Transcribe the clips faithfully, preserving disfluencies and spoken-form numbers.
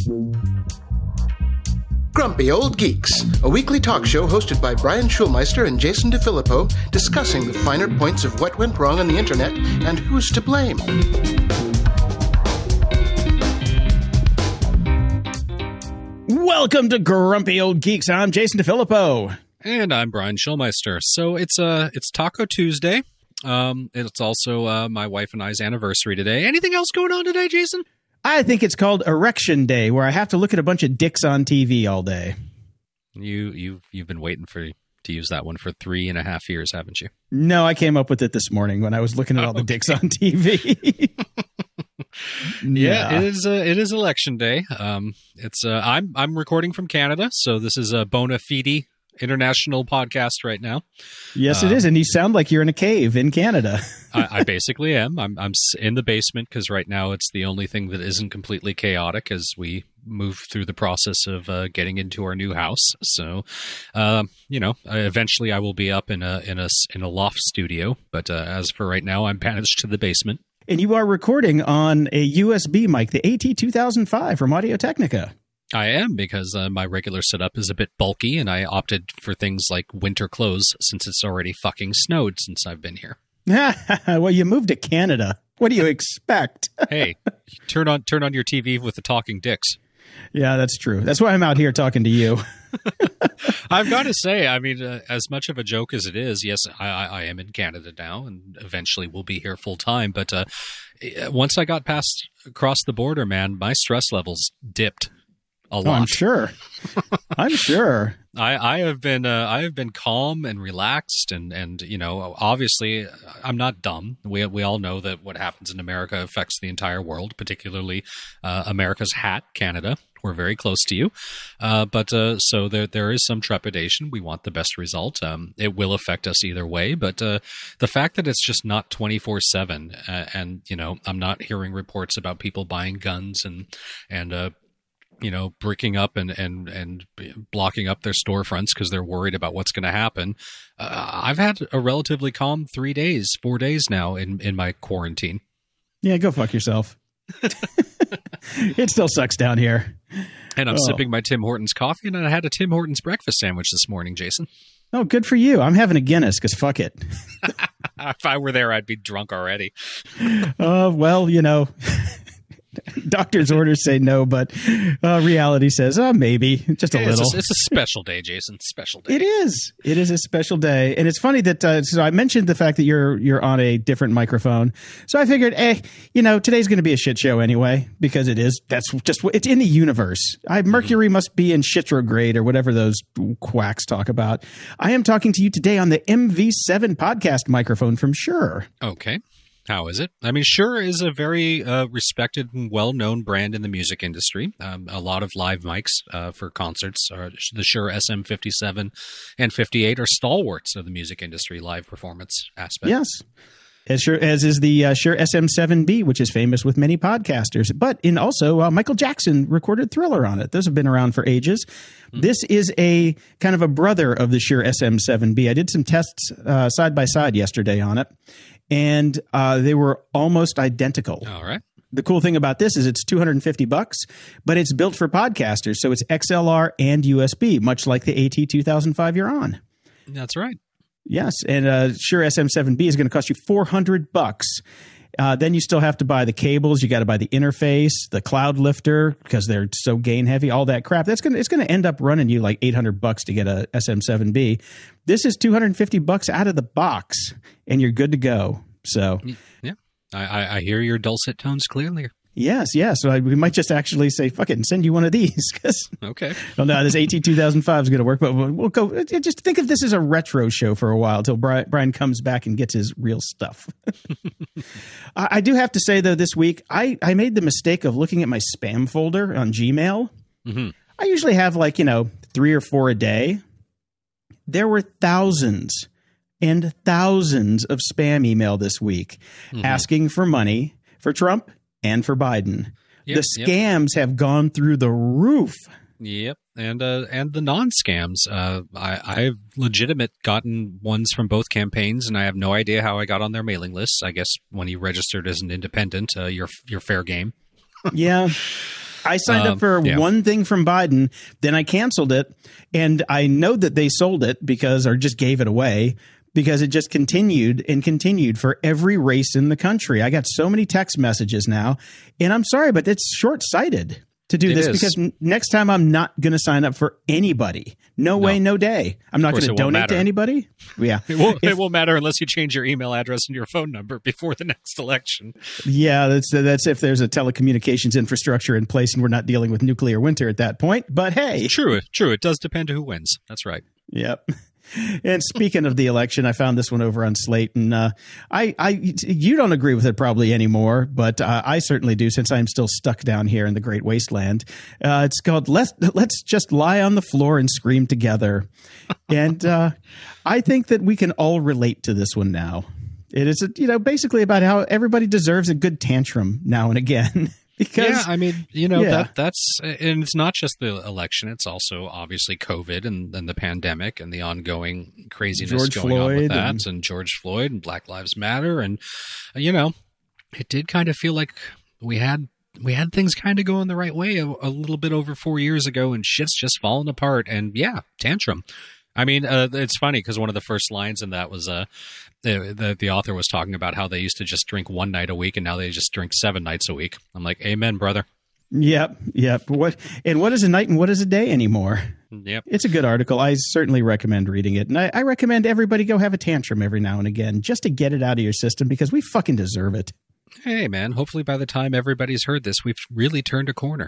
Grumpy Old Geeks, a weekly talk show hosted by Brian Schulmeister and Jason DeFilippo, discussing the finer points of what went wrong on the internet and who's to blame. Welcome to Grumpy Old Geeks. I'm Jason DeFilippo. And I'm Brian Schulmeister. So it's uh it's Taco Tuesday. Um, it's also uh, my wife and I's anniversary today. Anything else going on today, Jason? I think it's called Erection Day, where I have to look at a bunch of dicks on T V all day. You you've you've been waiting for to use that one for three and a half years, haven't you? No, I came up with it this morning when I was looking at all oh, the okay. dicks on T V. yeah, yeah, it is. Uh, it is Election Day. Um, it's. Uh, I'm I'm recording from Canada, so this is a bona fide international podcast right now. Yes, it um, is, and you sound like you're in a cave in Canada. I, I basically am. I'm I'm in the basement because right now it's the only thing that isn't completely chaotic as we move through the process of uh, getting into our new house. So, uh, you know, eventually I will be up in a in a in a loft studio, but uh, as for right now, I'm banished to the basement. And you are recording on a U S B mic, the A T two thousand five from Audio-Technica. I am, because uh, my regular setup is a bit bulky, and I opted for things like winter clothes since it's already fucking snowed since I've been here. Well, you moved to Canada. What do you expect? Hey, turn on turn on your T V with the talking dicks. Yeah, that's true. That's why I'm out here talking to you. I've got to say, I mean, uh, as much of a joke as it is, yes, I, I, I am in Canada now, and eventually we'll be here full time. But uh, once I got past across the border, man, my stress levels dipped. A lot. Oh, I'm sure. I'm sure. I, I have been uh, I have been calm and relaxed, and, and you know, obviously I'm not dumb. We we all know that what happens in America affects the entire world, particularly uh, America's hat, Canada. We're very close to you, uh, but uh, so there there is some trepidation. We want the best result. Um, it will affect us either way, but uh, the fact that it's just not twenty-four seven, uh, and you know, I'm not hearing reports about people buying guns and and uh, you know, bricking up and, and, and blocking up their storefronts because they're worried about what's going to happen. Uh, I've had a relatively calm three days, four days now in, in my quarantine. Yeah, go fuck yourself. It still sucks down here. And I'm oh. sipping my Tim Hortons coffee, and I had a Tim Hortons breakfast sandwich this morning, Jason. Oh, good for you. I'm having a Guinness because fuck it. If I were there, I'd be drunk already. Uh, well, you know... Doctor's orders say no, but uh, reality says, uh, maybe, just a it's little. A, it's a special day, Jason. Special day. It is. It is a special day. And it's funny that, uh, so I mentioned the fact that you're you're on a different microphone. So I figured, eh, you know, today's going to be a shit show anyway, because it is. That's just, it's in the universe. I, Mercury mm-hmm. must be in shitrograde or whatever those quacks talk about. I am talking to you today on the M V seven podcast microphone from Shure. Okay. How is it? I mean, Shure is a very uh, respected and well-known brand in the music industry. Um, a lot of live mics uh, for concerts. Are, the Shure S M fifty-seven and fifty-eight are stalwarts of the music industry live performance aspect. Yes. As, sure, as is the uh, Shure S M seven B, which is famous with many podcasters. But in also, uh, Michael Jackson recorded Thriller on it. Those have been around for ages. Mm-hmm. This is a kind of a brother of the Shure S M seven B. I did some tests uh, side by side yesterday on it. And uh, they were almost identical. All right. The cool thing about this is it's two hundred fifty bucks, but it's built for podcasters. So it's X L R and U S B, much like the A T two thousand five you're on. That's right. Yes. And uh, Shure S M seven B is going to cost you four hundred bucks. Uh, then you still have to buy the cables. You got to buy the interface, the cloud lifter, because they're so gain heavy, all that crap. That's going to, it's going to end up running you like eight hundred bucks to get a S M seven B. This is two hundred fifty bucks out of the box and you're good to go. So, yeah, I, I hear your dulcet tones clearly. Yes, yes. So I, we might just actually say, fuck it, and send you one of these. Cause, okay. Well, no, this A T two thousand five is going to work, but we'll, we'll go. Just think of this as a retro show for a while until Brian, Brian comes back and gets his real stuff. I, I do have to say, though, this week, I, I made the mistake of looking at my spam folder on Gmail. Mm-hmm. I usually have like, you know, three or four a day. There were thousands and thousands of spam email this week mm-hmm. asking for money for Trump and for Biden. Yep, the scams yep. have gone through the roof. Yep. And uh, and the non-scams. Uh, I, I've legitimate gotten ones from both campaigns, and I have no idea how I got on their mailing lists. I guess when you registered as an independent, uh, you're, you're fair game. Yeah. I signed um, up for yeah. one thing from Biden, then I canceled it, and I know that they sold it because, or just gave it away, because it just continued and continued for every race in the country. I got so many text messages now, and I'm sorry, but it's short-sighted to do It this is. because n- next time I'm not going to sign up for anybody. No, No. way, no day. I'm not Of course going to it won't donate to matter. anybody. Yeah. It won't, If- it won't matter unless you change your email address and your phone number before the next election. Yeah, that's that's if there's a telecommunications infrastructure in place and we're not dealing with nuclear winter at that point. But hey, True, true. It does depend who wins. That's right. yep. And speaking of the election, I found this one over on Slate, and uh, I, I, you don't agree with it probably anymore, but uh, I certainly do, since I'm still stuck down here in the Great Wasteland. Uh, it's called "Let's Let's Just Lie on the Floor and Scream Together," and uh, I think that we can all relate to this one now. It is, you know, basically about how everybody deserves a good tantrum now and again. Because, yeah, I mean, you know, yeah. that that's, and it's not just the election. It's also obviously COVID and, and the pandemic and the ongoing craziness George going on with Floyd that, and- and, George Floyd and Black Lives Matter. And, uh, you know, it did kind of feel like we had, we had things kind of going the right way a, a little bit over four years ago, and shit's just falling apart. And yeah, tantrum. I mean, uh, it's funny because one of the first lines in that was uh, the, the the author was talking about how they used to just drink one night a week, and now they just drink seven nights a week. I'm like, amen, brother. Yep, yep. What and what is a night and what is a day anymore? Yep. It's a good article. I certainly recommend reading it, and I, I recommend everybody go have a tantrum every now and again just to get it out of your system because we fucking deserve it. Hey, man, hopefully by the time everybody's heard this, we've really turned a corner.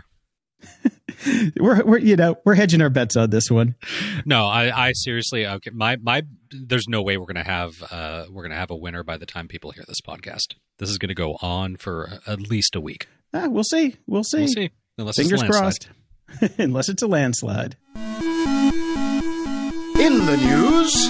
We're, we're you know we're hedging our bets on this one. No, I, I seriously, okay, my my, there's no way we're gonna have uh we're gonna have a winner by the time people hear this podcast. This is gonna go on for at least a week. Ah, we'll see. We'll see. We'll see. Unless Fingers it's a landslide. crossed. Unless it's a landslide. In the news,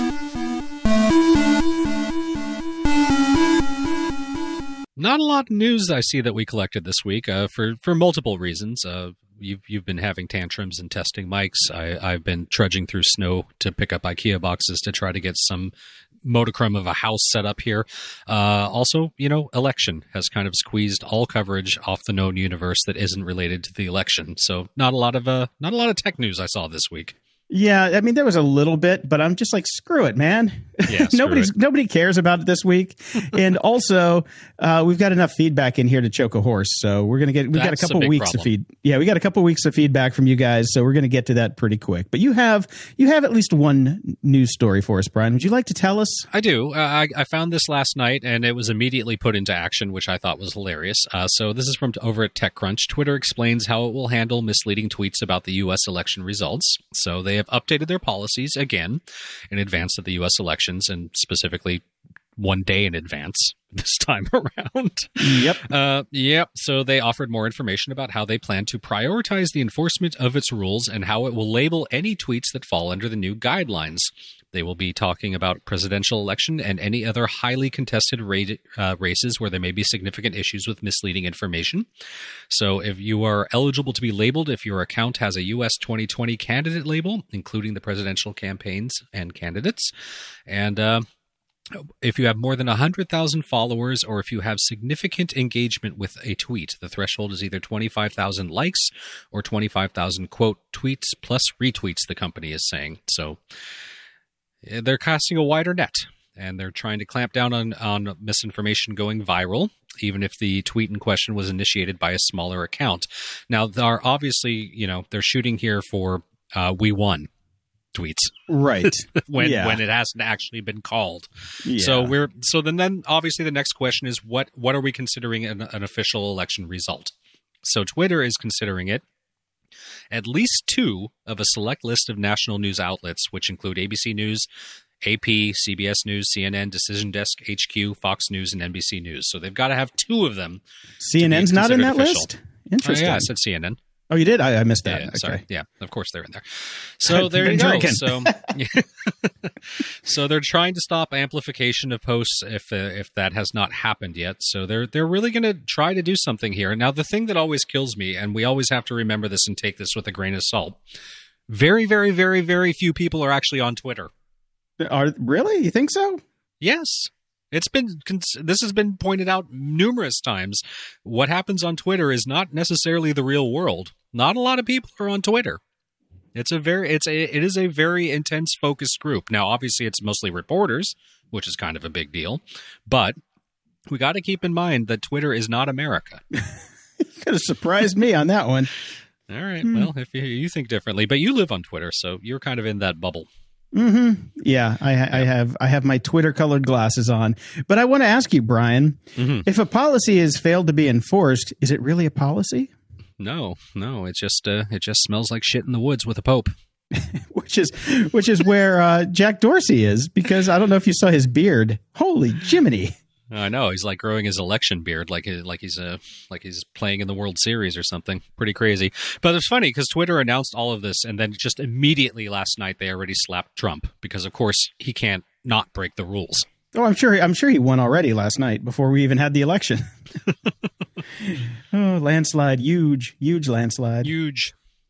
Not a lot of news I see that we collected this week uh, for for multiple reasons. Uh, you've you've been having tantrums and testing mics. I, I've been trudging through snow to pick up IKEA boxes to try to get some modicum of a house set up here. Uh, also, you know, election has kind of squeezed all coverage off the known universe that isn't related to the election. So not a lot of uh, not a lot of tech news I saw this week. Yeah, I mean there was a little bit, but I'm just like, screw it, man. Yeah, screw Nobody's it. nobody cares about it this week, and also uh, we've got enough feedback in here to choke a horse. So we're gonna get we've got a That's a couple big weeks of problem. feed. Yeah, we got a couple weeks of feedback from you guys, so we're gonna get to that pretty quick. But you have you have at least one news story for us, Brian. Would you like to tell us? I do. Uh, I, I found this last night, and it was immediately put into action, which I thought was hilarious. Uh, so this is from over at TechCrunch. Twitter explains how it will handle misleading tweets about the U S election results. So they have updated their policies again in advance of the U S elections, and specifically one day in advance this time around. Yep. Uh, yep. So they offered more information about how they plan to prioritize the enforcement of its rules and how it will label any tweets that fall under the new guidelines. They will be talking about presidential election and any other highly contested ra- uh, races where there may be significant issues with misleading information. So if you are eligible to be labeled, if your account has a U S twenty twenty candidate label, including the presidential campaigns and candidates, and uh, if you have more than one hundred thousand followers, or if you have significant engagement with a tweet, the threshold is either twenty-five thousand likes or twenty-five thousand, quote, tweets plus retweets, the company is saying. So they're casting a wider net, and they're trying to clamp down on, on misinformation going viral, even if the tweet in question was initiated by a smaller account. Now, they're obviously, you know, they're shooting here for uh, we won tweets. Right. when Yeah. when it hasn't actually been called. Yeah. So we're so then then obviously the next question is what what are we considering an, an official election result? So Twitter is considering it at least two of a select list of national news outlets, which include A B C News, A P, C B S News, C N N, Decision Desk, H Q, Fox News, and N B C News. So they've got to have two of them. C N N's not in that considered official. list? Oh, Interesting. yeah, I said C N N. Oh, you did? I, I missed that. Yeah, Okay. sorry. Yeah, of course they're in there. So I've there been you go. drinking. So, so they're trying to stop amplification of posts if uh, if that has not happened yet. So they're they're really going to try to do something here. Now, the thing that always kills me, and we always have to remember this and take this with a grain of salt, very, very, very, very few people are actually on Twitter. Are really? You think so? Yes. It's been this has been pointed out numerous times. What happens on Twitter is not necessarily the real world. Not a lot of people are on Twitter. It's a very it's a it is a very intense focused group. Now, obviously, it's mostly reporters, which is kind of a big deal. But we got to keep in mind that Twitter is not America. You could have surprised me on that one. All right. Hmm. Well, if you, you think differently, but you live on Twitter, so you're kind of in that bubble. Mm-hmm. Yeah, I, I have I have my Twitter colored glasses on. But I want to ask you, Brian, mm-hmm. if a policy has failed to be enforced, is it really a policy? No, no. It's just uh, it just smells like shit in the woods with a pope. which is which is where uh, Jack Dorsey is, because I don't know if you saw his beard. Holy Jiminy. I know, he's like growing his election beard, like like he's uh, like he's playing in the World Series or something. Pretty crazy. But it's funny because Twitter announced all of this, and then just immediately last night they already slapped Trump because, of course, he can't not break the rules. Oh, I'm sure. I'm sure he won already last night before we even had the election. Oh, landslide! Huge, huge landslide! Huge.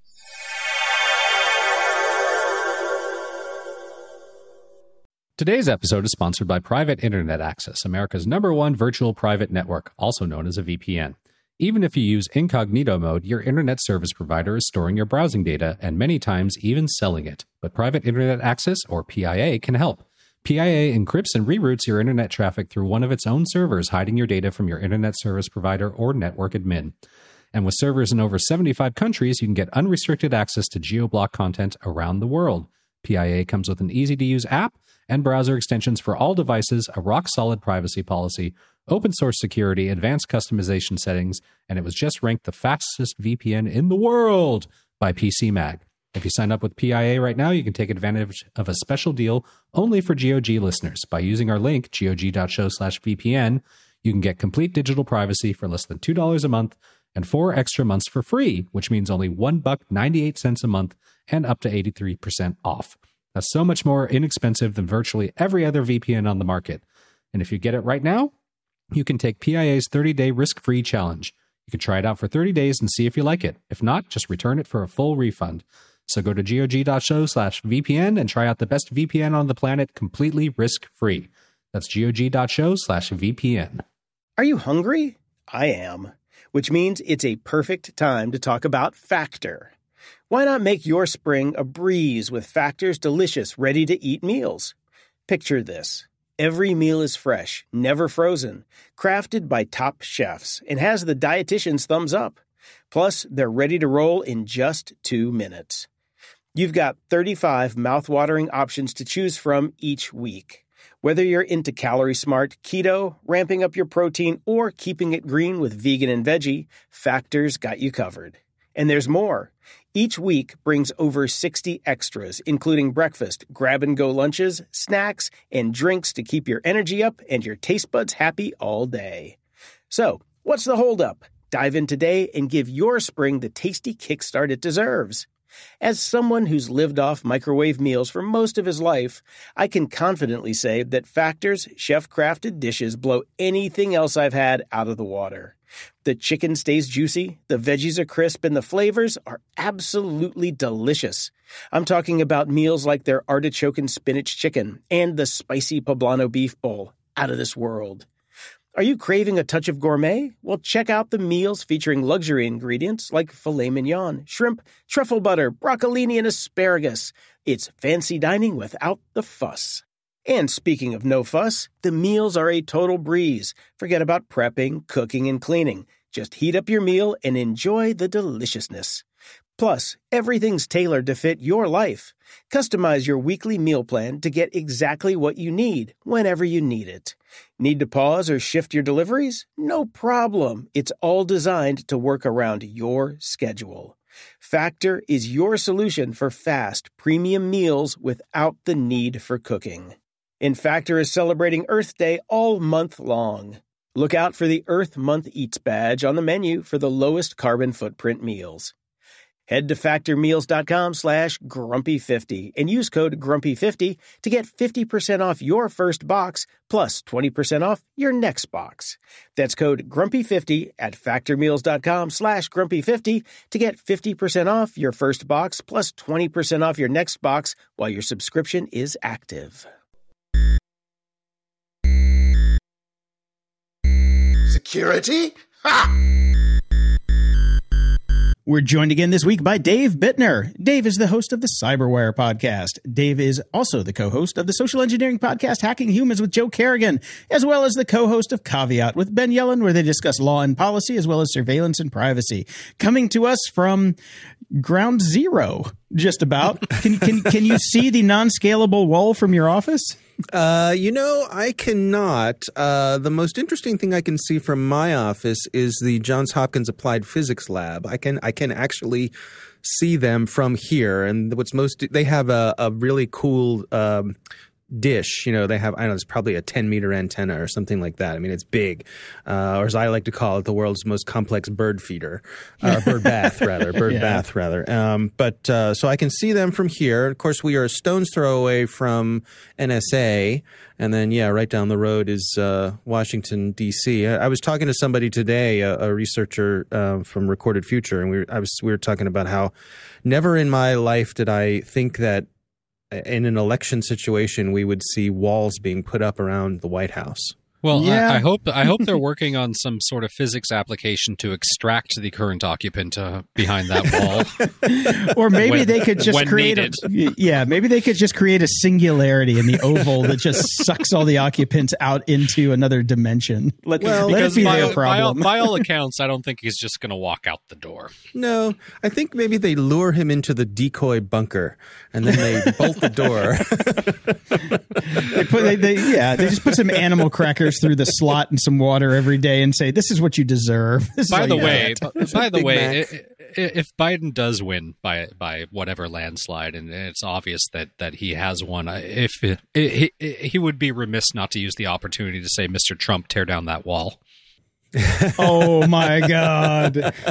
Today's episode is sponsored by Private Internet Access, America's number one virtual private network, also known as a V P N. Even if you use incognito mode, your internet service provider is storing your browsing data and many times even selling it. But Private Internet Access, or P I A, can help. P I A encrypts and reroutes your internet traffic through one of its own servers, hiding your data from your internet service provider or network admin. And with servers in over seventy-five countries, you can get unrestricted access to geo-block content around the world. P I A comes with an easy-to-use app and browser extensions for all devices, a rock-solid privacy policy, open-source security, advanced customization settings, and it was just ranked the fastest V P N in the world by P C Mag. If you sign up with P I A right now, you can take advantage of a special deal only for G O G listeners. By using our link, gog.show slash VPN, you can get complete digital privacy for less than two dollars a month and four extra months for free, which means only one buck ninety-eight cents a month and up to eighty-three percent off. That's so much more inexpensive than virtually every other V P N on the market. And if you get it right now, you can take P I A's thirty-day risk-free challenge. You can try it out for thirty days and see if you like it. If not, just return it for a full refund. So go to gog.show slash VPN and try out the best V P N on the planet completely risk-free. That's gog.show slash VPN. Are you hungry? I am. Which means it's a perfect time to talk about Factor. Why not make your spring a breeze with Factor's delicious, ready-to-eat meals? Picture this. Every meal is fresh, never frozen, crafted by top chefs, and has the dietitian's thumbs up. Plus, they're ready to roll in just two minutes. You've got thirty-five mouth-watering options to choose from each week. Whether you're into calorie-smart, keto, ramping up your protein, or keeping it green with vegan and veggie, Factor's got you covered. And there's more. Each week brings over sixty extras, including breakfast, grab-and-go lunches, snacks, and drinks to keep your energy up and your taste buds happy all day. So, what's the holdup? Dive in today and give your spring the tasty kickstart it deserves. As someone who's lived off microwave meals for most of his life, I can confidently say that Factor's chef-crafted dishes blow anything else I've had out of the water. The chicken stays juicy, the veggies are crisp, and the flavors are absolutely delicious. I'm talking about meals like their artichoke and spinach chicken and the spicy poblano beef bowl. Out of this world. Are you craving a touch of gourmet? Well, check out the meals featuring luxury ingredients like filet mignon, shrimp, truffle butter, broccolini, and asparagus. It's fancy dining without the fuss. And speaking of no fuss, the meals are a total breeze. Forget about prepping, cooking, and cleaning. Just heat up your meal and enjoy the deliciousness. Plus, everything's tailored to fit your life. Customize your weekly meal plan to get exactly what you need, whenever you need it. Need to pause or shift your deliveries? No problem. It's all designed to work around your schedule. Factor is your solution for fast, premium meals without the need for cooking. And Factor is celebrating Earth Day all month long. Look out for the Earth Month Eats badge on the menu for the lowest carbon footprint meals. Head to factormeals.com slash grumpy50 and use code grumpy fifty to get fifty percent off your first box plus twenty percent off your next box. That's code grumpy fifty at factormeals.com slash grumpy50 to get fifty percent off your first box plus twenty percent off your next box while your subscription is active. security? Ha! We're joined again this week by Dave Bittner. Dave is the host of the Cyberwire podcast. Dave is also the co-host of the social engineering podcast Hacking Humans with Joe Kerrigan, as well as the co-host of Caveat with Ben Yellen, where they discuss law and policy, as well as surveillance and privacy. Coming to us from ground zero, just about. Can, can, can you see the non-scalable wall from your office? Uh, you know, I cannot. Uh, the most interesting thing I can see from my office is the Johns Hopkins Applied Physics Lab. I can I can actually see them from here. And what's most they have a, a really cool um, dish. You know, they have I don't know, it's probably a ten meter antenna or something like that. I mean, it's big, uh, or as I like to call it, the world's most complex bird feeder, or bird bath rather, bird yeah. bath rather. Um, but uh, so I can see them from here. Of course, we are a stone's throw away from N S A, and then yeah, right down the road is uh, Washington D C. I, I was talking to somebody today, a, a researcher uh, from Recorded Future, and we were, I was we were talking about how never in my life did I think that in an election situation, we would see walls being put up around the White House. Well, yeah. I, I hope I hope they're working on some sort of physics application to extract the current occupant uh, behind that wall. Or maybe when, they could just create a, yeah, maybe they could just create a singularity in the oval that just sucks all the occupants out into another dimension. Let, well, let it be by, their problem. By, by all accounts, I don't think he's just going to walk out the door. No, I think maybe they lure him into the decoy bunker and then they bolt the door. they put, they, they, yeah, they just put some animal crackers through the slot and some water every day and say, this is what you deserve. By the way, get. by the Big way, if Biden does win by by whatever landslide, and it's obvious that, that he has won, if he, he would be remiss not to use the opportunity to say, Mister Trump, tear down that wall. Oh my God.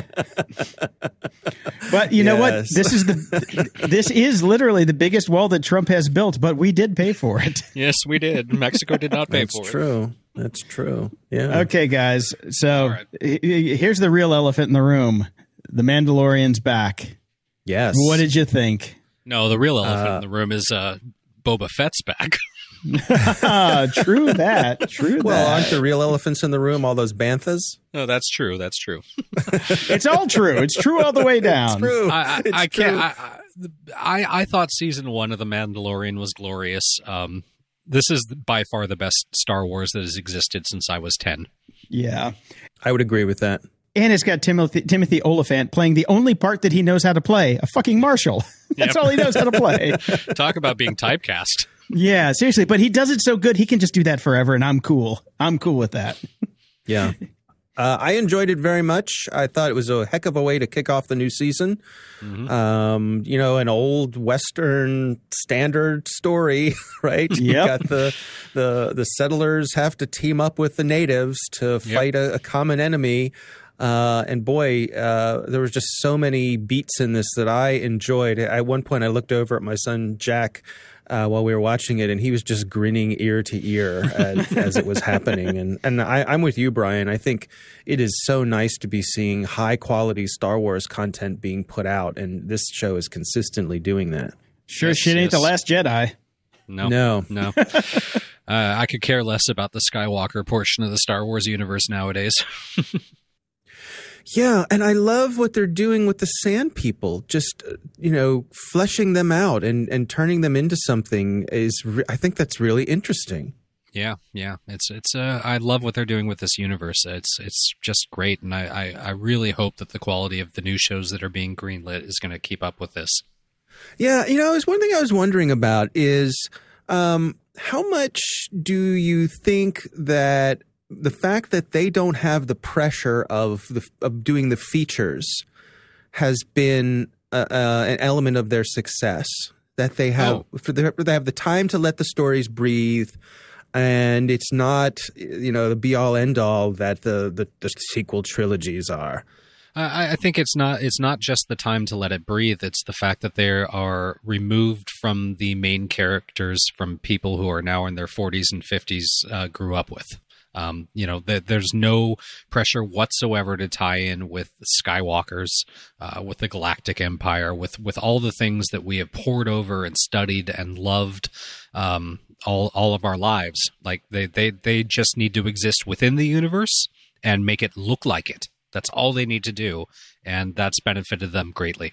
But you yes. know what? This is the this is literally the biggest wall that Trump has built, but we did pay for it. Yes, we did. Mexico did not pay That's for true. it. That's true. That's true. Yeah. Okay, guys. So right. here's the real elephant in the room. The Mandalorian's back. Yes. What did you think? No, the real elephant uh, in the room is uh, Boba Fett's back. True that. True well, that. aren't the real elephants in the room all those banthas? No, that's true. That's true. It's all true. It's true all the way down. It's true. I, I, it's I true. can't. I, I I thought season one of The Mandalorian was glorious. Um, this is by far the best Star Wars that has existed since I was ten. Yeah, I would agree with that. And it's got Timothy, Timothy Oliphant playing the only part that he knows how to play, a fucking marshal. That's Yep. all he knows how to play. Talk about being typecast. Yeah, seriously. But he does it so good, he can just do that forever, and I'm cool. I'm cool with that. Yeah. Uh, I enjoyed it very much. I thought it was a heck of a way to kick off the new season. Mm-hmm. Um, you know, an old Western standard story, right? Yep. You got the, the, the settlers have to team up with the natives to fight yep. a, a common enemy. Uh, and boy, uh, there was just so many beats in this that I enjoyed. At one point, I looked over at my son, Jack, uh, while we were watching it, and he was just grinning ear to ear as, as it was happening. And, and I, I'm with you, Brian. I think it is so nice to be seeing high quality Star Wars content being put out. And this show is consistently doing that. Sure yes, shit ain't yes. The Last Jedi. No, no, no. uh, I could care less about the Skywalker portion of the Star Wars universe nowadays. Yeah, and I love what they're doing with the Sand People. Just, you know, fleshing them out and, and turning them into something is, re- I think that's really interesting. Yeah, yeah. It's it's. Uh, I love what they're doing with this universe. It's it's just great, and I, I, I really hope that the quality of the new shows that are being greenlit is going to keep up with this. Yeah, you know, it's one thing I was wondering about is um, how much do you think that the fact that they don't have the pressure of the of doing the features has been uh, uh, an element of their success. That they have oh. for the, they have the time to let the stories breathe, and it's not, you know, the be all end all that the, the, the sequel trilogies are. I, I think it's not it's not just the time to let it breathe. It's the fact that they are removed from the main characters from people who are now in their forties and fifties uh, grew up with. Um, you know, th- there's no pressure whatsoever to tie in with the Skywalkers, uh, with the Galactic Empire, with, with all the things that we have poured over and studied and loved um, all all of our lives. Like they, they, they just need to exist within the universe, and make it look like it. That's all they need to do, and that's benefited them greatly.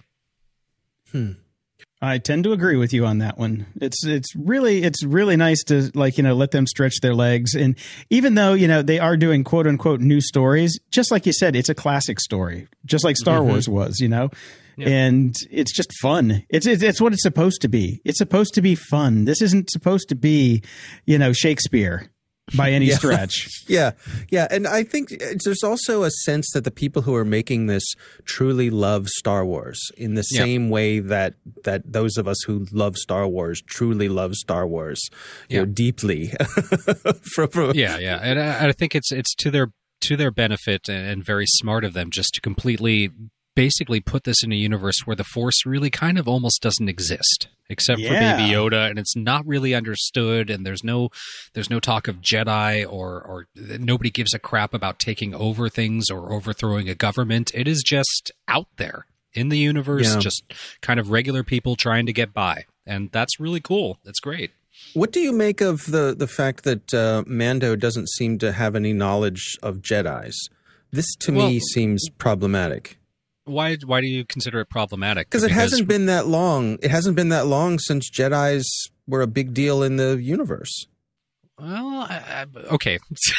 Hmm. I tend to agree with you on that one. It's it's really it's really nice to, like, you know, let them stretch their legs. And even though, you know, they are doing quote unquote new stories, just like you said, it's a classic story, just like Star mm-hmm. Wars was, you know, yeah. And it's just fun. It's, it's it's what it's supposed to be. It's supposed to be fun. This isn't supposed to be, you know, Shakespeare by any yeah. stretch. Yeah. Yeah. And I think there's also a sense that the people who are making this truly love Star Wars in the same yeah. way that that those of us who love Star Wars truly love Star Wars, you yeah. know, deeply. from, from, yeah. Yeah. And I, I think it's it's to their to their benefit and very smart of them just to completely basically put this in a universe where the Force really kind of almost doesn't exist, except yeah. for Baby Yoda, and it's not really understood, and there's no there's no talk of Jedi, or or nobody gives a crap about taking over things or overthrowing a government. It is just out there in the universe, yeah. just kind of regular people trying to get by, and that's really cool. That's great. What do you make of the the fact that uh, Mando doesn't seem to have any knowledge of Jedis? This to well, me seems problematic. Why why do you consider it problematic? Because it hasn't been that long. It hasn't been that long since Jedis were a big deal in the universe. Well, I, I, okay.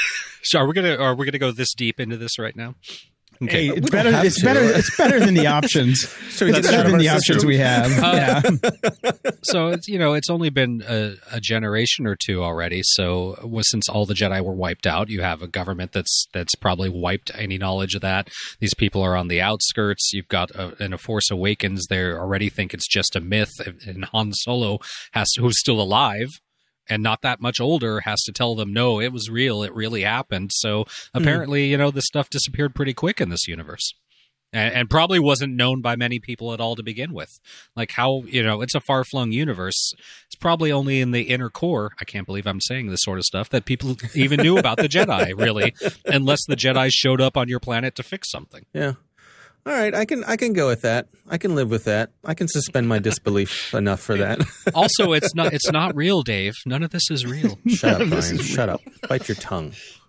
So are we gonna are we gonna go this deep into this right now? Okay, hey, it's better. It's to. better. It's better than the options. So it's better than the options system. we have. Uh, yeah. So it's, you know, it's only been a, a generation or two already. So well, since all the Jedi were wiped out, you have a government that's that's probably wiped any knowledge of that. These people are on the outskirts. You've got a, in a Force Awakens, they already think it's just a myth. And Han Solo has to, who's still alive and not that much older, has to tell them, no, it was real. It really happened. So apparently, mm. you know, this stuff disappeared pretty quick in this universe, and, and probably wasn't known by many people at all to begin with. Like how, you know, it's a far-flung universe. It's probably only in the inner core, I can't believe I'm saying this sort of stuff, that people even knew about the Jedi, really, unless the Jedi showed up on your planet to fix something. Yeah. All right, I can I can go with that. I can live with that. I can suspend my disbelief enough for that. Also, it's not it's not real, Dave. None of this is real. Shut up, Brian. Shut up. Bite your tongue.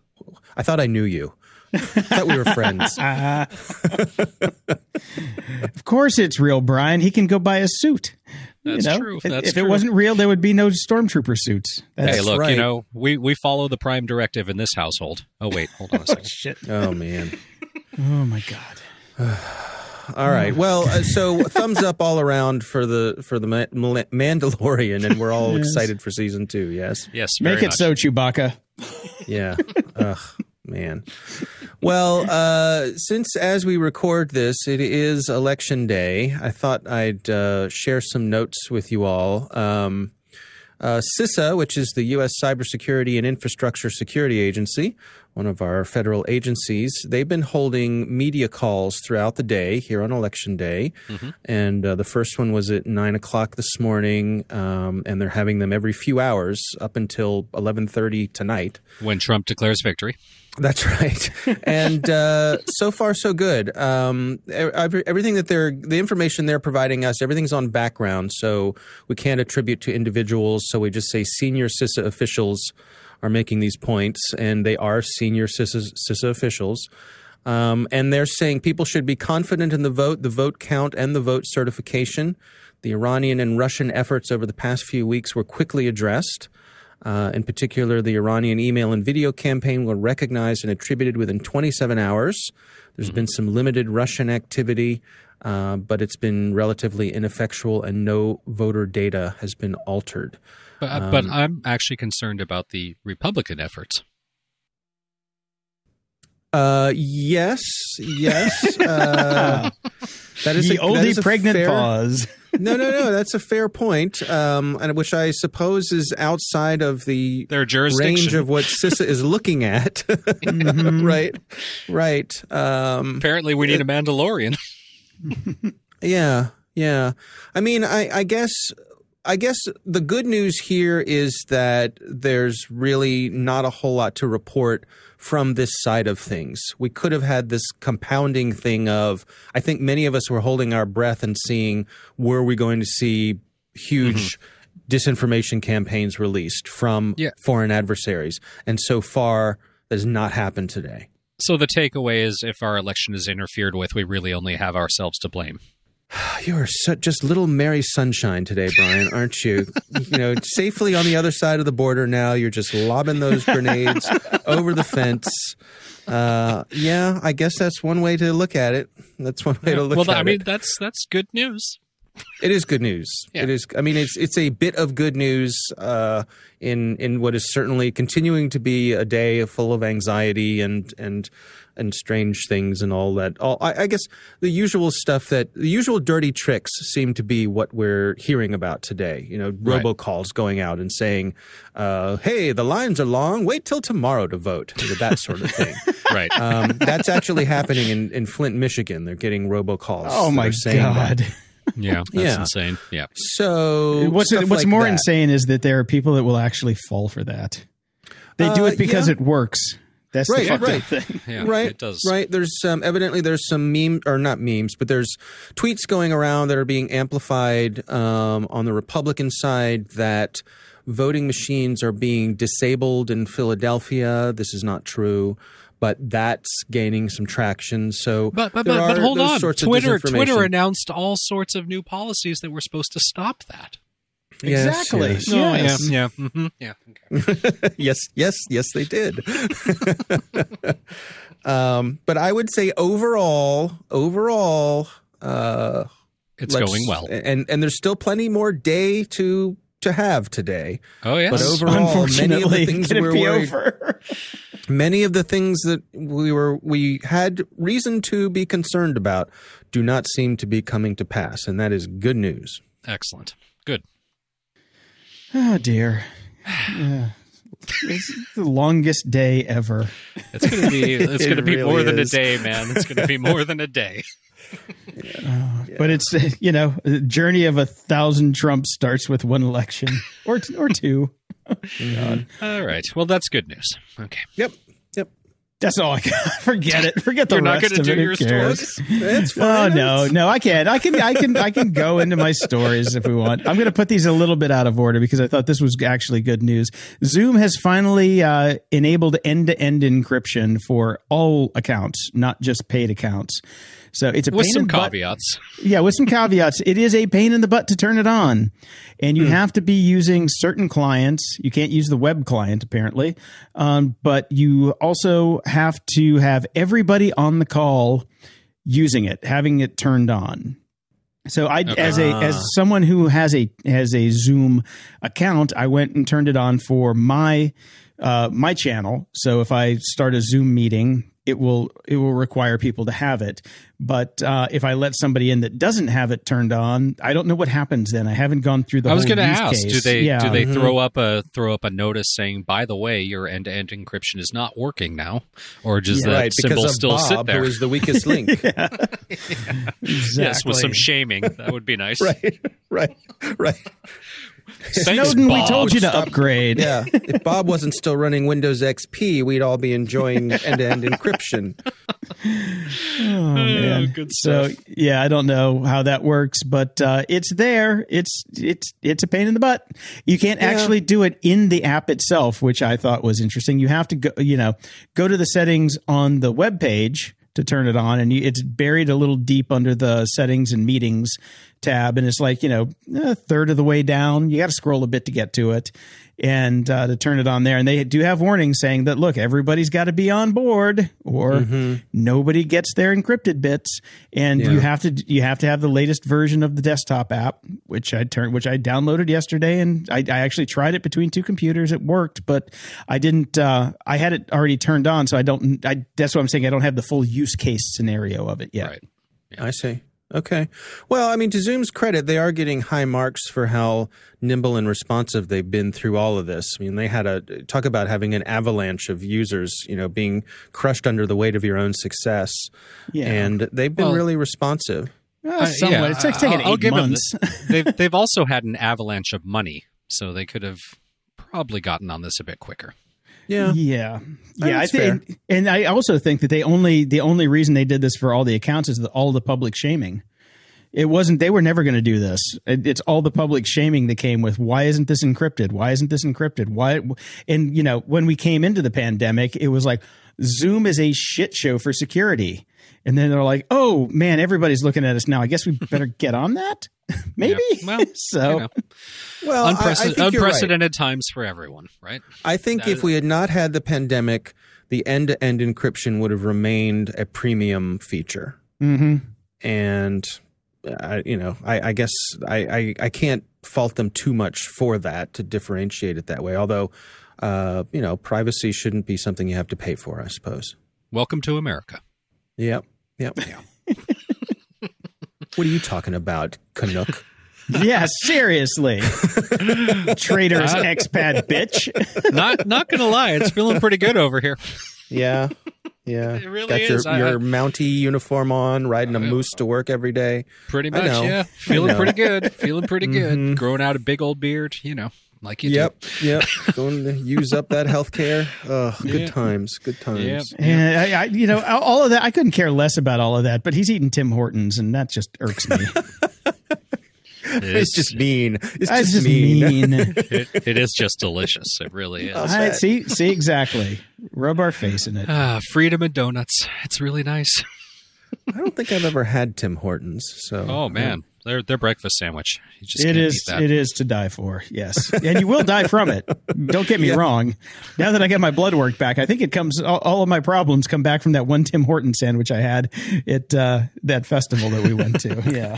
I thought I knew you. I thought we were friends. Uh, of course it's real, Brian. He can go buy a suit. That's you know? true. That's if true. it wasn't real, there would be no stormtrooper suits. That's hey, look, right. you know, we, we follow the Prime Directive in this household. Oh, wait, hold on a second. Oh, shit. Oh, man. Oh, my God. All right. Well, uh, so thumbs up all around for the for the Ma- Mandalorian, and we're all yes. excited for season two. Yes. Yes. Make it much. so, Chewbacca. Yeah. Ugh, man. Well, uh, since as we record this, it is election day, I thought I'd uh, share some notes with you all. Um, uh, CISA, which is the U S Cybersecurity and Infrastructure Security Agency, one of our federal agencies, they've been holding media calls throughout the day here on Election Day. Mm-hmm. And uh, the first one was at nine o'clock this morning, um, and they're having them every few hours up until eleven thirty tonight. When Trump declares victory. That's right. And uh, so far, so good. Um, every, everything that they're, the information they're providing us, everything's on background, so we can't attribute to individuals. So we just say senior CISA officials are making these points, and they are senior CISA, CISA officials. Um, and they're saying people should be confident in the vote, the vote count, and the vote certification. The Iranian and Russian efforts over the past few weeks were quickly addressed. Uh, in particular, the Iranian email and video campaign were recognized and attributed within twenty-seven hours. There's mm-hmm. been some limited Russian activity, uh, but it's been relatively ineffectual, and no voter data has been altered. But, um, but I'm actually concerned about the Republican efforts. Uh, yes, yes. Uh, that is the a, oldie that is a pregnant fair, pause. No, no, no. That's a fair point, um, and which I suppose is outside of the Their jurisdiction. range of what CISA is looking at. mm-hmm. Right, right. Um, Apparently, we need a Mandalorian. yeah, yeah. I mean, I, I guess. I guess the good news here is that there's really not a whole lot to report from this side of things. We could have had this compounding thing of, I think many of us were holding our breath and seeing, were we going to see huge mm-hmm. disinformation campaigns released from yeah. foreign adversaries? And so far, that has not happened today. So the takeaway is, if our election is interfered with, we really only have ourselves to blame. You are such just little Mary Sunshine today, Brian, aren't you? You know, safely on the other side of the border now. You're just lobbing those grenades over the fence. Uh, yeah, I guess that's one way to look at it. That's one way Yeah. to look well, at I it. mean, that's that's good news. It is good news. Yeah. It is. I mean, it's it's a bit of good news uh, in in what is certainly continuing to be a day full of anxiety and and and strange things and all that. All I, I guess the usual stuff that the usual dirty tricks seem to be what we're hearing about today. You know, Right. robocalls going out and saying, uh, "Hey, the lines are long. Wait till tomorrow to vote." You know, that sort of thing. Right. Um, that's actually happening in, in Flint, Michigan. They're getting robocalls. Oh, that my are saying that. God. Yeah, that's Yeah. insane. Yeah. So What's stuff what's like more that. insane is that there are people that will actually fall for that. They do Uh, it because yeah. it works. That's Right, the fucked right. up thing. Yeah, right, it does. Right. There's um, evidently there's some meme or not memes, but there's tweets going around that are being amplified um, on the Republican side that voting machines are being disabled in Philadelphia. This is not true, but that's gaining some traction. So, But but there but, but are hold those on. sorts of Twitter disinformation. Twitter announced all sorts of new policies that were supposed to stop that. Yes, Exactly. yes. Oh, Yes. yeah, yeah, hmm yeah. Okay. yes, yes, yes, they did. um, but I would say overall, overall, uh, It's let's- going well. and and there's still plenty more day to to have today. Oh yes. But overall, many of Unfortunately, the things can it we're be worried, over? many of the things that we were we had reason to be concerned about do not seem to be coming to pass, and that is good news. Excellent. Good. Oh, dear. Yeah. It's the longest day ever. It's gonna be. It's It gonna be really more than is. a day, man. It's gonna be more than a day. But it's, you know, the journey of a thousand Trumps starts with one election or or two. All right. Well, that's good news. Okay. Yep, yep. That's all I got. Forget it. Forget the You're not rest gonna of do it. Who your cares? stories? That's Oh fine. no, no, I can't. I can, I can, I can go into my stories if we want. I'm going to put these a little bit out of order because I thought this was actually good news. Zoom has finally uh, enabled end-to-end encryption for all accounts, not just paid accounts. So it's a With pain some in the butt. caveats. Yeah, with some caveats. It is a pain in the butt to turn it on. And you have to be using certain clients. You can't use the web client, apparently. Um, but you also have to have everybody on the call using it, having it turned on. So I, Okay. as a as someone who has a has a Zoom account, I went and turned it on for my uh, my channel. So if I start a Zoom meeting, it will it will require people to have it. But uh, if I let somebody in that doesn't have it turned on, I don't know what happens then. I haven't gone through the I was whole going to use ask, case. do they yeah. do they Mhm. throw up a throw up a notice saying, by the way, your end to end encryption is not working now, or does Yeah. that Right, symbol because of still Bob, sit there? who is the weakest link. Exactly. Yes, with some shaming, that would be nice. Right, right, right. Thanks, Snowden, we Bob. told you to Stop. upgrade. Yeah, if Bob wasn't still running Windows X P, we'd all be enjoying end-to-end encryption. Oh, man. good So stuff. yeah, I don't know how that works, but uh, it's there. It's it's it's a pain in the butt. You can't Yeah. actually do it in the app itself, which I thought was interesting. You have to go, you know, go to the settings on the web page to turn it on, and you, it's buried a little deep under the settings and meetings tab, and it's like, you know, a third of the way down. You got to scroll a bit to get to it and uh, to turn it on there. And they do have warnings saying that, look, everybody's got to be on board or nobody gets their encrypted bits. And Yeah. you have to you have to have the latest version of the desktop app, which I turned which I downloaded yesterday, and I, I actually tried it between two computers. It worked, but I didn't. Uh, I had it already turned on, so I don't. I, that's what I'm saying. I don't have the full use case scenario of it yet. Right. I see. Okay. Well, I mean, to Zoom's credit, they are getting high marks for how nimble and responsive they've been through all of this. I mean, they had a talk about having an avalanche of users, you know, being crushed under the weight of your own success. Yeah. And they've been Well- really responsive. Uh, Uh, somewhat. yeah, it's like taking I'll- I'll eight give 'em months. they've they've also had an avalanche of money, so they could have probably gotten on this a bit quicker. Yeah. Yeah, I yeah. I think think, and I also think that they only the only reason they did this for all the accounts is the, all the public shaming. It wasn't. They were never going to do this. It, it's all the public shaming that came with. Why isn't this encrypted? Why isn't this encrypted? Why? And you know, when we came into the pandemic, it was like, Zoom is a shit show for security. And then they're like, oh, man, everybody's looking at us now. I guess we better get on that. Maybe. Yeah. Well, so, you know. Well, Unprece- I, I think you're unprecedented right. times for everyone, right? I think Uh, if we had not had the pandemic, the end-to-end encryption would have remained a premium feature. mm-hmm. And, uh, you know, I, I guess I, I, I can't fault them too much for that to differentiate it that way. Although, uh, you know, privacy shouldn't be something you have to pay for, I suppose. Welcome to America. Yep. Yep. What are you talking about, Canuck? Yeah, seriously. Traitorous expat bitch. Not not gonna lie, it's feeling pretty good over here. Yeah. Yeah. It really Got is. your, I- your Mountie uniform on, riding a moose to work every day. Pretty I much, know. yeah. I Feeling know. pretty good. Feeling pretty good. Mhm. Growing out a big old beard, you know, like you Yep. do. Yep. Going to use up that health care. Oh, good Yeah. times. Good times. Yep. And I, I, you know, all of that, I couldn't care less about all of that, but he's eating Tim Hortons, and that just irks me. It's just mean. It's That's just, just mean. mean. It, it is just delicious. It really is. I, see, see, exactly. Rub our face in it. Ah, freedom and donuts. It's really nice. I don't think I've ever had Tim Hortons. So. Oh man, their their breakfast sandwich. You just It can't is. beat that. It is to die for. Yes, and you will die from it. Don't get me wrong. Now that I got my blood work back, I think it comes. All, all of my problems come back from that one Tim Hortons sandwich I had at uh, that festival that we went to. Yeah.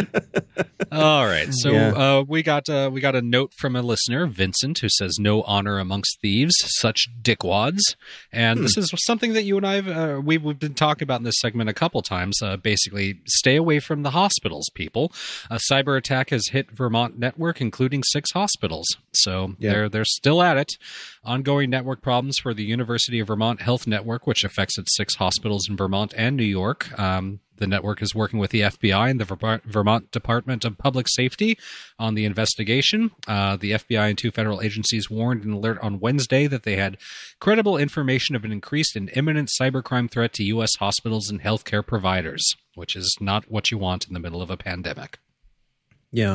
All right, so Yeah. uh, we got uh, we got a note from a listener, Vincent, who says, "No honor amongst thieves, such dickwads." And Hmm. this is something that you and I have uh, we've, we've been talking about in this segment a couple times. Uh, basically, stay away from the hospitals, people. A cyber attack has hit Vermont network, including six hospitals. So Yeah. they're they're still at it. Ongoing network problems for the University of Vermont Health Network, which affects its six hospitals in Vermont and New York. Um, The network is working with the F B I and the Ver- Vermont Department of Public Safety on the investigation. Uh, the F B I and two federal agencies warned in an alert on Wednesday that they had credible information of an increased and imminent cybercrime threat to U S hospitals and healthcare providers, which is not what you want in the middle of a pandemic. Yeah.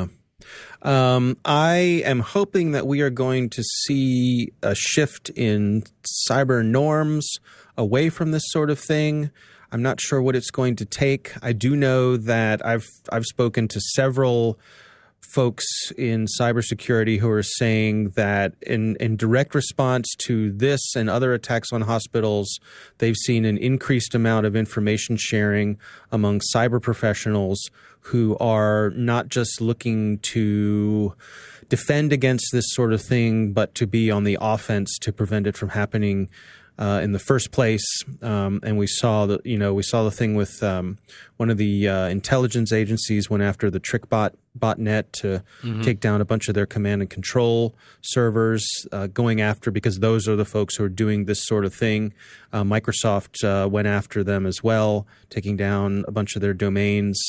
Um, I am hoping that we are going to see a shift in cyber norms away from this sort of thing. I'm not sure what it's going to take. I do know that I've I've spoken to several folks in cybersecurity who are saying that in, in direct response to this and other attacks on hospitals, they've seen an increased amount of information sharing among cyber professionals who are not just looking to defend against this sort of thing, but to be on the offense to prevent it from happening Uh, in the first place. Um, and we saw the, you know, we saw the thing with um, one of the uh, intelligence agencies went after the TrickBot botnet to Mm-hmm. take down a bunch of their command and control servers, uh, going after, because those are the folks who are doing this sort of thing. Uh, Microsoft uh, went after them as well, taking down a bunch of their domains.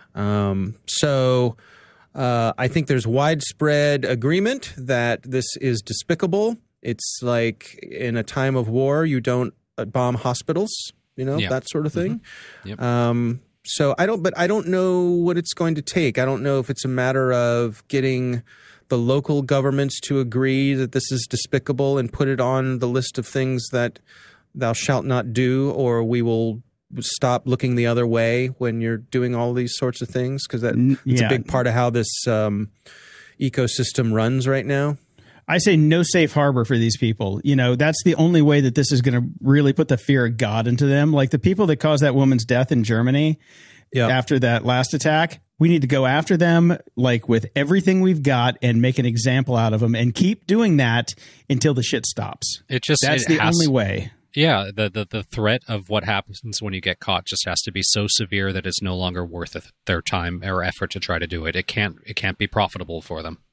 Um, so uh, I think there's widespread agreement that this is despicable. It's like in a time of war, you don't uh, bomb hospitals, you know, Yeah. that sort of thing. Mm-hmm. Yep. Um, so I don't, but I don't know what it's going to take. I don't know if it's a matter of getting the local governments to agree that this is despicable and put it on the list of things that thou shalt not do, or we will stop looking the other way when you're doing all these sorts of things, because that N- it's yeah. a big part of how this um, ecosystem runs right now. I say no safe harbor for these people. You know, that's the only way that this is going to really put the fear of God into them. Like the people that caused that woman's death in Germany Yeah. after that last attack, we need to go after them like with everything we've got and make an example out of them and keep doing that until the shit stops. It just That's it the has- only way. Yeah, the, the the threat of what happens when you get caught just has to be so severe that it's no longer worth it, their time or effort to try to do it. It can't it can't be profitable for them.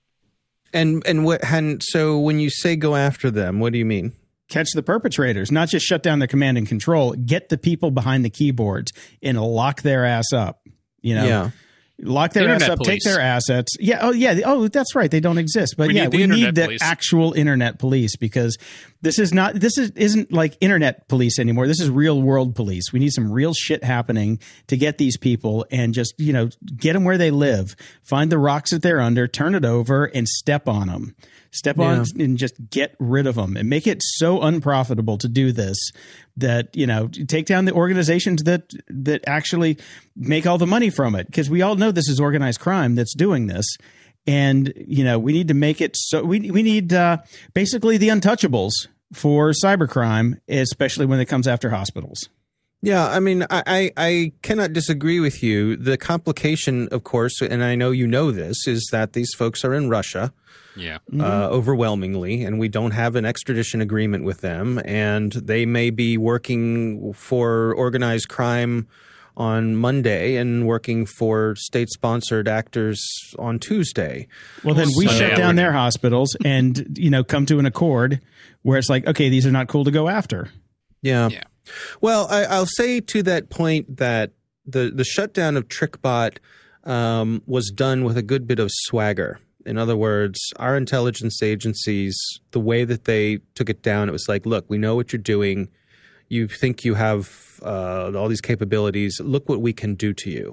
And and what and so when you say go after them, what do you mean? Catch the perpetrators, not just shut down their command and control. Get the people behind the keyboards and lock their ass up. You know, Yeah. lock their Internet ass up, police. take their assets. Yeah. Oh, yeah. Oh, that's right. They don't exist. But We yeah, need the we internet need the police. actual internet police, because This is not. This is isn't like internet police anymore. This is real world police. We need some real shit happening to get these people and just you know get them where they live. Find the rocks that they're under, turn it over, and step on them. Step Yeah. on and just get rid of them and make it so unprofitable to do this that you know take down the organizations that that actually make all the money from it. Because we all know this is organized crime that's doing this. And, you know, we need to make it so we we need uh, basically the untouchables for cybercrime, especially when it comes after hospitals. Yeah, I mean, I, I, I cannot disagree with you. The complication, of course, and I know you know this, is that these folks are in Russia. Yeah. Uh, overwhelmingly, and we don't have an extradition agreement with them, and they may be working for organized crime on Monday and working for state-sponsored actors on Tuesday. Well, then we So, shut yeah, down we're- their hospitals and, you know, come to an accord where it's like, okay, these are not cool to go after. Yeah. Yeah. Well, I, I'll say to that point that the, the shutdown of TrickBot um, was done with a good bit of swagger. In other words, our intelligence agencies, the way that they took it down, it was like, look, we know what you're doing. You think you have uh, all these capabilities. Look what we can do to you.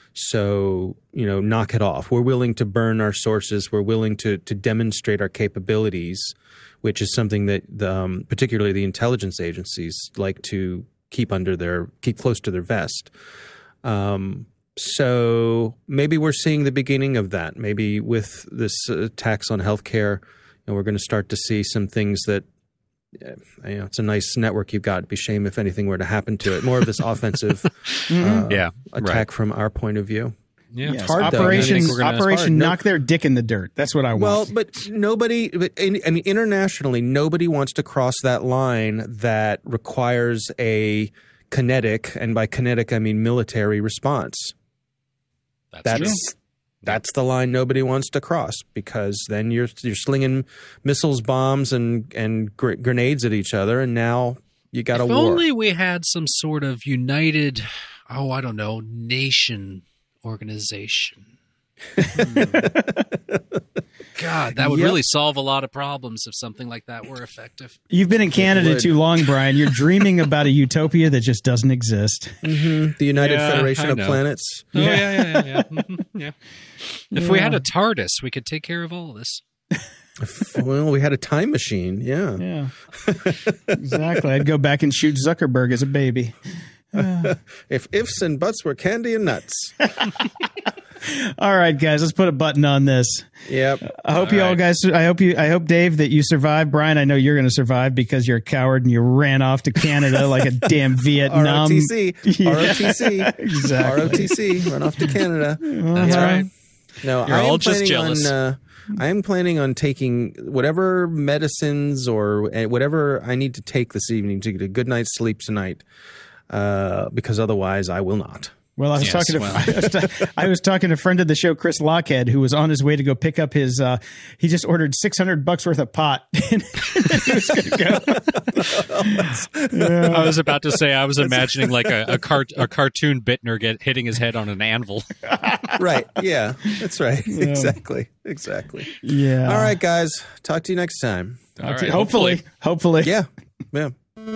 So, you know, knock it off. We're willing to burn our sources. We're willing to to demonstrate our capabilities, which is something that the, um, particularly the intelligence agencies like to keep under their keep close to their vest. Um, so maybe we're seeing the beginning of that. Maybe with this uh, tax on healthcare, and we're going to start to see some things that. Yeah, you know, it's a nice network you've got. It'd be a shame if anything were to happen to it. More of this offensive uh, Yeah, attack right. from our point of view. Yeah. Yes, hard, though. Operation, I think we're gonna- Operation it's hard. No- knock their dick in the dirt. That's what I want. Well, but nobody, but in, I mean, internationally, nobody wants to cross that line that requires a kinetic, and by kinetic, I mean military response. That's, That's true. that's the line nobody wants to cross, because then you're you're slinging missiles, bombs, and and gr- grenades at each other, and now you got a If war. only we had some sort of united, oh, I don't know, nation organization. Hmm. God, that would Yep. really solve a lot of problems if something like that were effective. You've been in Canada would. too long, Brian. You're dreaming about a utopia that just doesn't exist. Mhm. The United Yeah, Federation I of know. Planets. Oh, yeah, yeah, yeah. Yeah. Mhm, yeah. If we had a TARDIS, we could take care of all of this. Well, we had a time machine. Yeah. Yeah, exactly. I'd go back and shoot Zuckerberg as a baby. If ifs and buts were candy and nuts. All right, guys, let's put a button on this. Yep. I hope All you all right. guys. I hope you. I hope Dave that you survive. Brian, I know you're going to survive because you're a coward and you ran off to Canada like a damn R Vietnam. O T C. Yeah. R O T C. Exactly. R O T C. Run off to Canada. That's Uh-huh. right. No, You're I am all just planning jealous. On, uh, I am planning on taking whatever medicines or uh, whatever I need to take this evening to get a good night's sleep tonight, uh, because otherwise I will not. Well, I was Yes, talking to well. I, was ta- I was talking to a friend of the show, Chris Lockhead, who was on his way to go pick up his. Uh, he just ordered six hundred bucks worth of pot, and he was going to go. I was about to say, I was imagining like a, a, cart, a cartoon Bittner get hitting his head on an anvil. Right. Yeah. That's right. Exactly. Exactly. Yeah. All right, guys. Talk to you next time. All right, hopefully, hopefully. Yeah. Yeah.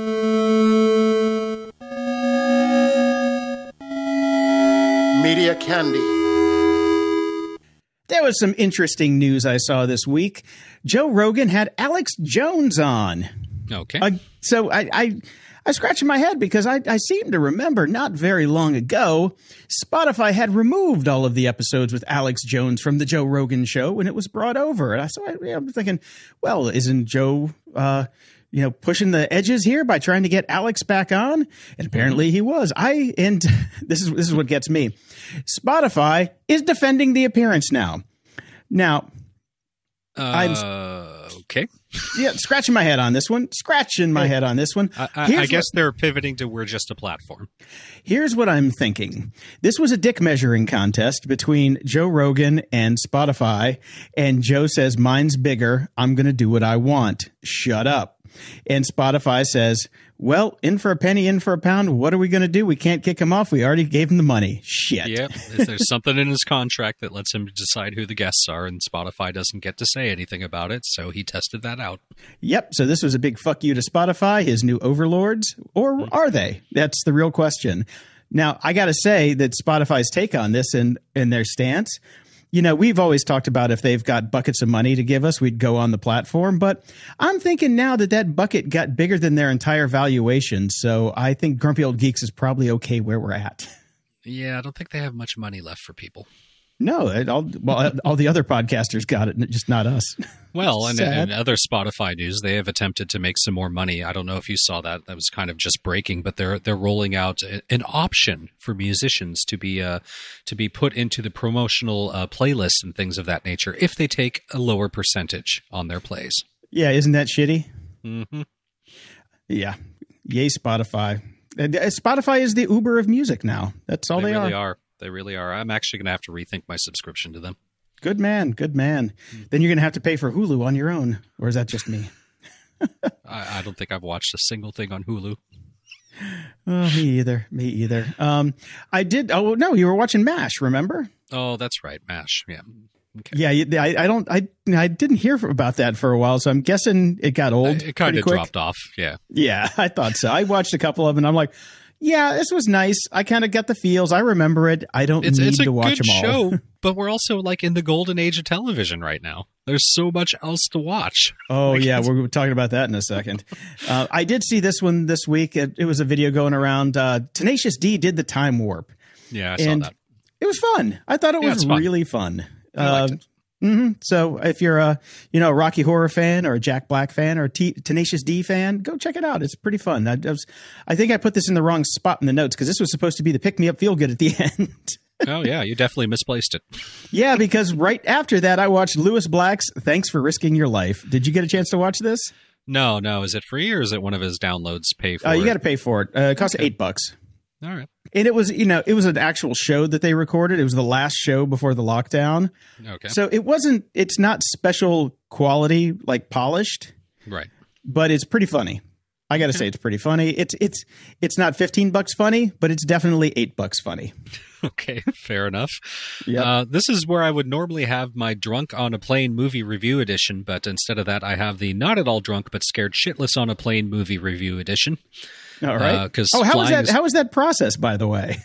Media Candy. There was some interesting news I saw this week. Joe Rogan had Alex Jones on. Okay. Uh, so I, I, I scratched my head because I, I seem to remember not very long ago, Spotify had removed all of the episodes with Alex Jones from the Joe Rogan show when it was brought over. And I, so I, I'm thinking, well, isn't Joe, uh, you know, pushing the edges here by trying to get Alex back on? And apparently he was. I and this is this is what gets me. Spotify is defending the appearance now. Now, I'm Uh, okay. yeah, scratching my head on this one. Scratching my head on this one. I, I, Here's I guess what- they're pivoting to we're just a platform. Here's what I'm thinking. This was a dick measuring contest between Joe Rogan and Spotify, and Joe says, mine's bigger. I'm going to do what I want. Shut up. And Spotify says, well, in for a penny, in for a pound. What are we going to do? We can't kick him off. We already gave him the money. Shit. Yep. If there's something in his contract that lets him decide who the guests are, and Spotify doesn't get to say anything about it, so he tested that out. Yep. So this was a big fuck you to Spotify, his new overlords, or are they? That's the real question. Now, I got to say that Spotify's take on this and, and their stance, you know, we've always talked about if they've got buckets of money to give us, we'd go on the platform. But I'm thinking now that that bucket got bigger than their entire valuation. So I think Grumpy Old Geeks is probably okay where we're at. Yeah, I don't think they have much money left for people. No, it all, well, all the other podcasters got it, just not us. Well, and in other Spotify news, they have attempted to make some more money. I don't know if you saw that. That was kind of just breaking, but they're they're rolling out an option for musicians to be uh, to be put into the promotional uh, playlists and things of that nature if they take a lower percentage on their plays. Yeah, isn't that shitty? Mm-hmm. Yeah. Yay, Spotify. Spotify is the Uber of music now. That's all they, they really are. are. They really are. I'm actually going to have to rethink my subscription to them. Good man. Good man. Mm. Then you're going to have to pay for Hulu on your own. Or is that just me? I, I don't think I've watched a single thing on Hulu. Oh, me either. Me either. Um, I did. Oh, no, you were watching MASH, remember? Oh, that's right. MASH. Yeah. Okay. Yeah, I, I don't. I I didn't hear about that for a while, so I'm guessing it got old. It kind of dropped off. Yeah. Yeah, I thought so. I watched a couple of them, and I'm like, yeah, this was nice. I kind of got the feels. I remember it. I don't it's, need it's to watch them all. It's a good show, but we're also like in the golden age of television right now. There's so much else to watch. Oh, like, yeah. We're talking about that in a second. uh, I did see this one this week. It, it was a video going around. Uh, Tenacious D did the Time Warp. Yeah, I saw and that. It was fun. I thought it yeah, was fun. really fun. I liked uh, it. Mm-hmm. So if you're a, you know, a Rocky Horror fan or a Jack Black fan or a T- Tenacious D fan, go check it out. It's pretty fun. I, I, was, I think I put this in the wrong spot in the notes because this was supposed to be the pick me up feel good at the end. Oh, yeah. You definitely misplaced it. Yeah, because right after that, I watched Lewis Black's Thanks for Risking Your Life. Did you get a chance to watch this? No, no. Is it free or is it one of his downloads pay for uh, you it? got to pay for it. Uh, it costs okay. eight bucks. All right. And it was, you know, it was an actual show that they recorded. It was the last show before the lockdown. Okay. So it wasn't, it's not special quality, like polished. Right. But it's pretty funny. I got to say it's pretty funny. It's, it's, it's not fifteen bucks funny, but it's definitely eight bucks funny. Okay. Fair enough. Yep. Uh, this is where I would normally have my Drunk on a Plane movie review edition, but instead of that, I have the Not at All Drunk but Scared Shitless on a Plane movie review edition. All right. Uh, oh, how was that? Is, how was that process, by the way?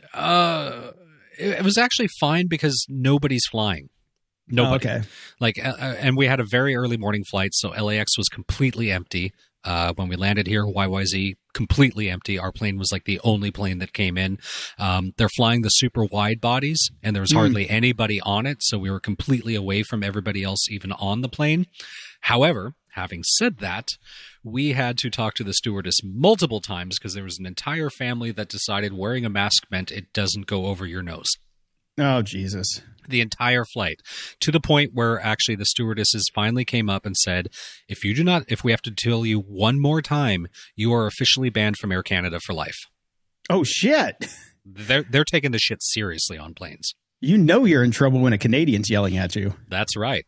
Uh, it, it was actually fine because nobody's flying. Nobody. Oh, okay. Like, uh, and we had a very early morning flight, so L A X was completely empty. Uh, when we landed here, Y Y Z completely empty. Our plane was like the only plane that came in. Um, they're flying the super wide bodies, and there was hardly mm. anybody on it, so we were completely away from everybody else, even on the plane. However, having said that, we had to talk to the stewardess multiple times because there was an entire family that decided wearing a mask meant it doesn't go over your nose. Oh, Jesus. The entire flight, to the point where actually the stewardesses finally came up and said, if you do not, if we have to tell you one more time, you are officially banned from Air Canada for life. Oh, shit. They're, they're taking the shit seriously on planes. You know you're in trouble when a Canadian's yelling at you. That's right.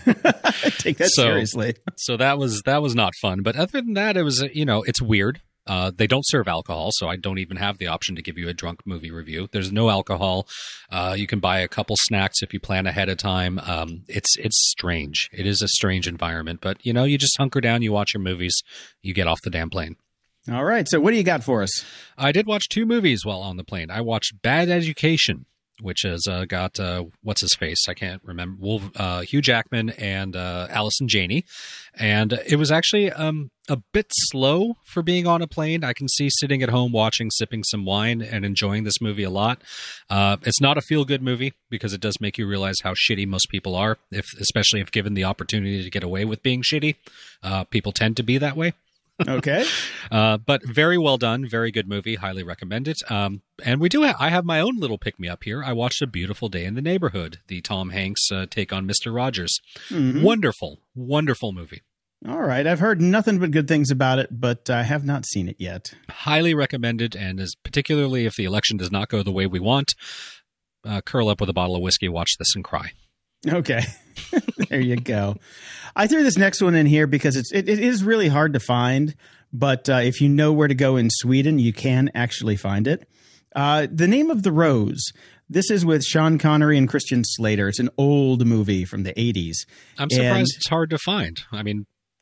Take that so, seriously. So that was that was not fun. But other than that, it was, you know, it's weird. Uh, they don't serve alcohol, so I don't even have the option to give you a drunk movie review. There's no alcohol. Uh, you can buy a couple snacks if you plan ahead of time. Um, it's it's strange. It is a strange environment, but you know, you just hunker down, you watch your movies, you get off the damn plane. All right. So what do you got for us? I did watch two movies while on the plane. I watched Bad Education, which has uh, got, uh, what's his face? I can't remember. Wolf, uh, Hugh Jackman and uh, Allison Janney. And it was actually um, a bit slow for being on a plane. I can see sitting at home watching, sipping some wine and enjoying this movie a lot. Uh, it's not a feel-good movie because it does make you realize how shitty most people are, if especially if given the opportunity to get away with being shitty. Uh, people tend to be that way. Okay. uh, but very well done. Very good movie. Highly recommend it. Um, and we do have, I have my own little pick-me-up here. I watched A Beautiful Day in the Neighborhood, the Tom Hanks uh, take on Mister Rogers. Mm-hmm. Wonderful, wonderful movie. All right. I've heard nothing but good things about it, but I have not seen it yet. Highly recommended, and is particularly if the election does not go the way we want, uh, curl up with a bottle of whiskey, watch this, and cry. Okay. There you go. I threw this next one in here because it's it, it is really hard to find, but uh, if you know where to go in Sweden, you can actually find it. Uh, The Name of the Rose. This is with Sean Connery and Christian Slater. It's an old movie from the eighties. I'm surprised and, it's hard to find. I mean,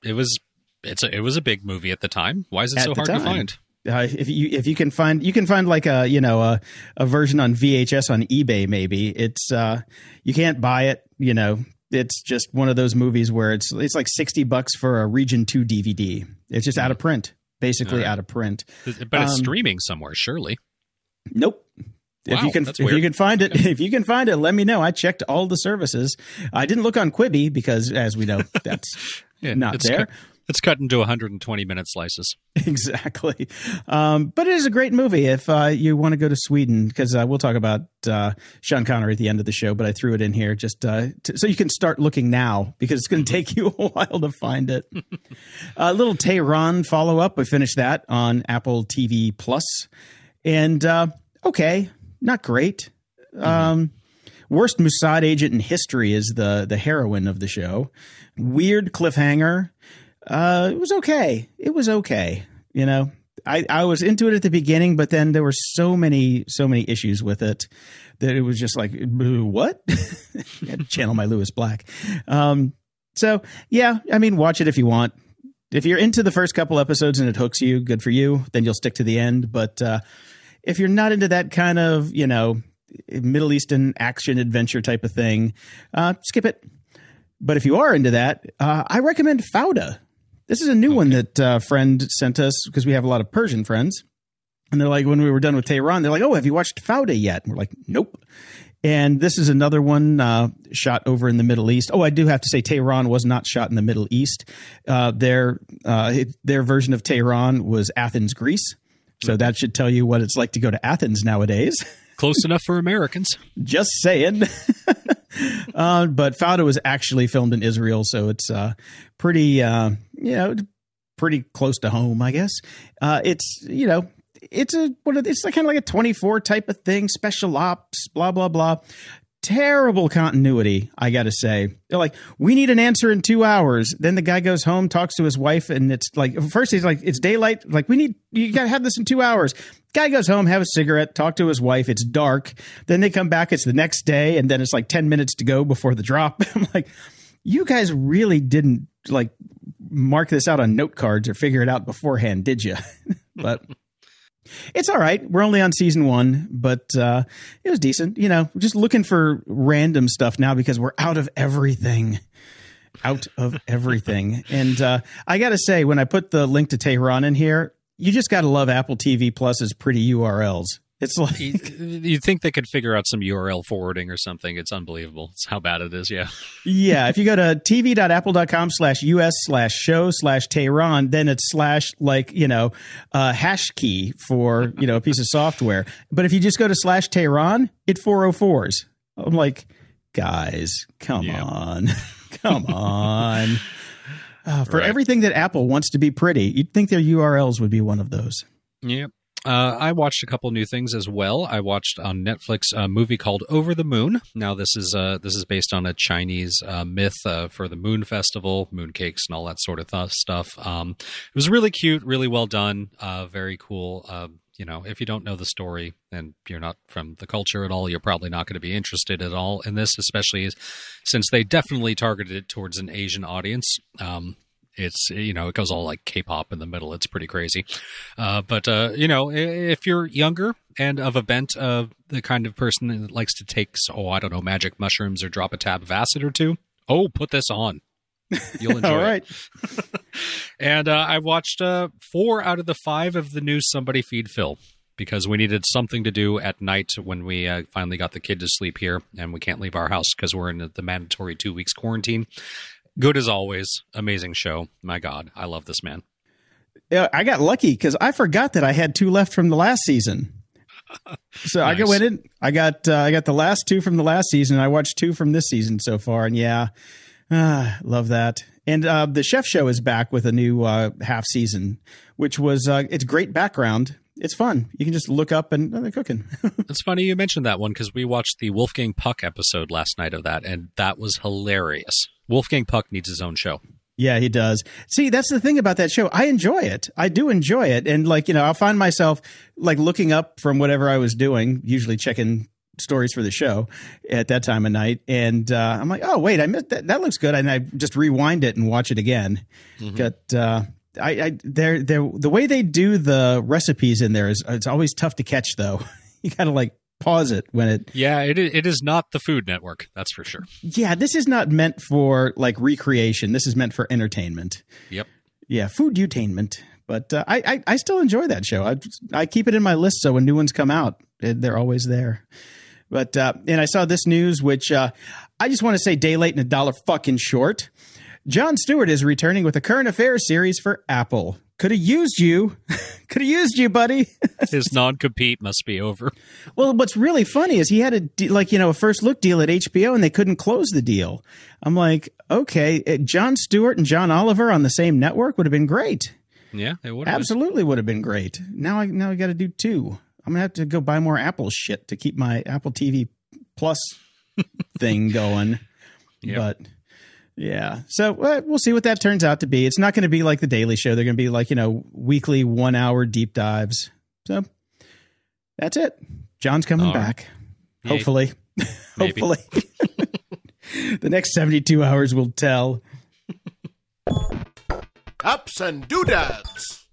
it was it's a, it was a big movie at the time. Why is it At so the hard time. to find? Uh, if you if you can find you can find like a you know a, a version on V H S on eBay, maybe it's uh you can't buy it. You know, it's just one of those movies where it's it's like sixty bucks for a Region Two D V D. It's just out of print, basically Right. out of print. But it's Um, streaming somewhere, surely. Nope. If Wow, you can, that's if weird. you can find it, if you can find it, let me know. I checked all the services. I didn't look on Quibi because, as we know, that's Yeah, not it's there. Cut, it's cut into one hundred twenty minute slices. Exactly. Um, but it is a great movie if uh, you want to go to Sweden, because uh, we'll talk about uh, Sean Connery at the end of the show, but I threw it in here just uh, to, so you can start looking now, because it's going to take you a while to find it. A little Tehran follow-up. We finished that on Apple T V Plus. And uh, okay, not great. Um, worst Mossad agent in history is the the heroine of the show. Weird cliffhanger. Uh, it was okay. It was okay. You know, I, I was into it at the beginning, but then there were so many so many issues with it that it was just like, what? I had to channel my Lewis Black. Um, so yeah, I mean, watch it if you want. If you're into the first couple episodes and it hooks you, good for you. Then you'll stick to the end. But uh, if you're not into that kind of, you know, Middle Eastern action adventure type of thing, uh, skip it. But if you are into that, uh, I recommend Fauda. This is a new okay. one that a uh, friend sent us, because we have a lot of Persian friends. And they're like, when we were done with Tehran, they're like, oh, have you watched Fauda yet? And we're like, nope. And this is another one uh, shot over in the Middle East. Oh, I do have to say Tehran was not shot in the Middle East. Uh, their uh, it, their version of Tehran was Athens, Greece. So that should tell you what it's like to go to Athens nowadays. Close enough for Americans. Just saying. uh, but Fauda was actually filmed in Israel, so it's uh, pretty, uh, you know, pretty close to home, I guess. Uh, it's, you know, it's a what it's like, kind of like a twenty-four type of thing, special ops, blah blah blah. Terrible continuity, I got to say. They're like, we need an answer in two hours. Then the guy goes home, talks to his wife, and it's like, first he's like, it's daylight. Like, we need, you got to have this in two hours. Guy goes home, have a cigarette, talk to his wife. It's dark. Then they come back. It's the next day, and then it's like ten minutes to go before the drop. I'm like, you guys really didn't like mark this out on note cards or figure it out beforehand, did you? But it's all right. We're only on season one, but uh, it was decent. You know, just looking for random stuff now because we're out of everything. Out of everything. And uh, I got to say, when I put the link to Tehran in here, you just got to love Apple T V Plus's pretty U R Ls. It's like you'd think they could figure out some U R L forwarding or something. It's unbelievable. It's how bad it is. Yeah. Yeah. If you go to tv.apple.com slash us slash show slash Tehran, then it's slash like, you know, uh, hash key for, you know, a piece of software. But if you just go to slash Tehran, it four oh fours. I'm like, guys, come yeah. on. Come on. Uh, for right. everything that Apple wants to be pretty, you'd think their U R Ls would be one of those. Yep. Uh, I watched a couple new things as well. I watched on Netflix a movie called Over the Moon. Now, this is uh, this is based on a Chinese uh, myth uh, for the Moon Festival, mooncakes and all that sort of th- stuff. Um, it was really cute, really well done, uh, very cool. Uh, you know, if you don't know the story and you're not from the culture at all, you're probably not going to be interested at all in this, especially since they definitely targeted it towards an Asian audience. Um, It's, you know, it goes all like K-pop in the middle. It's pretty crazy. Uh, but, uh, you know, if you're younger and of a bent, uh, the kind of person that likes to take, oh, I don't know, magic mushrooms or drop a tab of acid or two, oh, put this on. You'll enjoy all right. it. And uh, I watched uh, four out of the five of the new Somebody Feed Phil, because we needed something to do at night when we uh, finally got the kid to sleep here, and we can't leave our house because we're in the mandatory two weeks quarantine. Good as always. Amazing show. My God, I love this man. Yeah, I got lucky because I forgot that I had two left from the last season. So nice. I went in. I got uh, I got the last two from the last season. I watched two from this season so far, and yeah, uh, love that. And uh, the Chef Show is back with a new uh, half season, which was uh, it's great background. It's fun. You can just look up and oh, they're cooking. It's funny you mentioned that one because we watched the Wolfgang Puck episode last night of that, and that was hilarious. Wolfgang Puck needs his own show. Yeah, he does. See, that's the thing about that show. I enjoy it. I do enjoy it. And like, you know, I'll find myself like looking up from whatever I was doing, usually checking stories for the show at that time of night. And uh, I'm like, oh, wait, I missed that. That looks good. And I just rewind it and watch it again. Mm-hmm. But uh, I, I they're, they're, the way they do the recipes in there is it's always tough to catch, though. You got to like pause it when it. Yeah, it it is not the Food Network. That's for sure. Yeah, this is not meant for like recreation. This is meant for entertainment. Yep. Yeah, food-utainment. But uh, I, I I still enjoy that show. I I keep it in my list so when new ones come out, they're always there. But uh, and I saw this news, which uh, I just want to say day late and a dollar fucking short. Jon Stewart is returning with a current affairs series for Apple. Could have used you. Could have used you, buddy. His non-compete must be over. Well, what's really funny is he had a de- like, you know, a first look deal at H B O and they couldn't close the deal. I'm like, okay, Jon Stewart and John Oliver on the same network would have been great. Yeah, it would absolutely been. would have been great. Now I now I got to do two. I'm gonna have to go buy more Apple shit to keep my Apple T V Plus thing going. Yep. But yeah, so uh, we'll see what that turns out to be. It's not going to be like the Daily Show. They're going to be like, you know, weekly one hour deep dives. So that's it. John's coming All back. Right. Hopefully, hopefully, the next seventy-two hours will tell. Ups and doodads.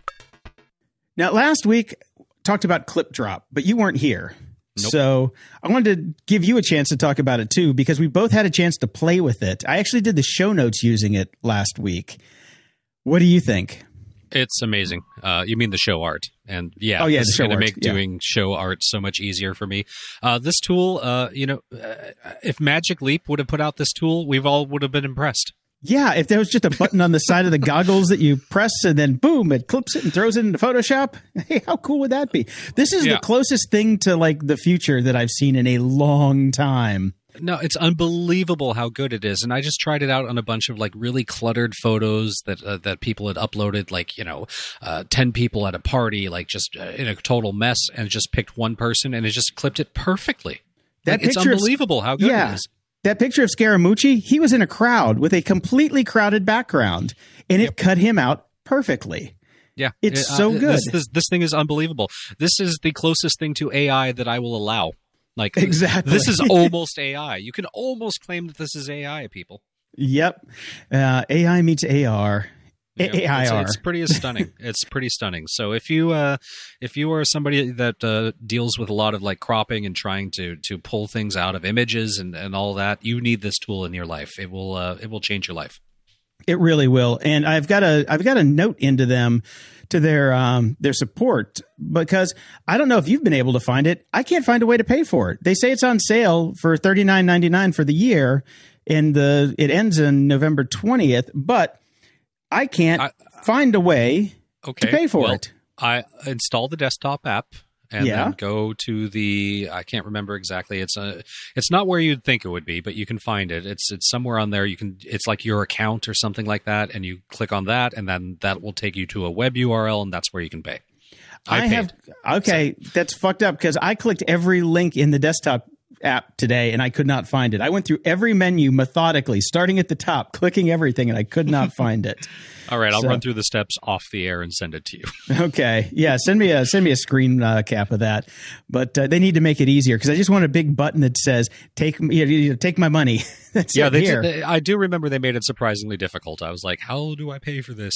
Now, last week talked about Clip Drop, but you weren't here. Nope. So I wanted to give you a chance to talk about it too, because we both had a chance to play with it. I actually did the show notes using it last week. What do you think? It's amazing. Uh, you mean the show art. And yeah, oh, yeah this is going to make yeah. doing show art so much easier for me. Uh, this tool, uh, you know, uh, if Magic Leap would have put out this tool, we've all would have been impressed. Yeah, if there was just a button on the side of the goggles that you press and then boom, it clips it and throws it into Photoshop. Hey, how cool would that be? This is yeah. the closest thing to like the future that I've seen in a long time. No, it's unbelievable how good it is. And I just tried it out on a bunch of like really cluttered photos that uh, that people had uploaded, like, you know, uh, ten people at a party, like just uh, in a total mess, and just picked one person and it just clipped it perfectly. That like, it's unbelievable of, how good yeah. it is. That picture of Scaramucci, he was in a crowd with a completely crowded background, and it yep. cut him out perfectly. Yeah. It's it, uh, so good. This, this, this thing is unbelievable. This is the closest thing to A I that I will allow. Like exactly. This is almost A I. You can almost claim that this is A I, people. Yep. Uh, A I meets A R. Yeah, A I R. It's, it's pretty stunning. It's pretty stunning. So if you uh, if you are somebody that uh, deals with a lot of like cropping and trying to to pull things out of images and, and all that, you need this tool in your life. It will uh, it will change your life. It really will. And I've got a I've got a note into them to their um, their support, because I don't know if you've been able to find it. I can't find a way to pay for it. They say it's on sale for thirty-nine ninety-nine for the year, and the it ends in November twentieth, but I can't I, find a way okay, to pay for well, it. I install the desktop app and yeah. then go to the, I can't remember exactly. It's a, it's not where you'd think it would be, but you can find it. It's it's somewhere on there. You can, it's like your account or something like that, and you click on that, and then that will take you to a web U R L, and that's where you can pay. I, I have okay, so. That's fucked up, because I clicked every link in the desktop app today and I could not find it. I went through every menu methodically, starting at the top, clicking everything, and I could not find it. All right, I'll so, run through the steps off the air and send it to you. Okay, yeah, send me a send me a screen uh, cap of that. But uh, they need to make it easier, because I just want a big button that says "Take you know, take my money." That's yeah, it they here. Did, they, I do remember they made it surprisingly difficult. I was like, "How do I pay for this?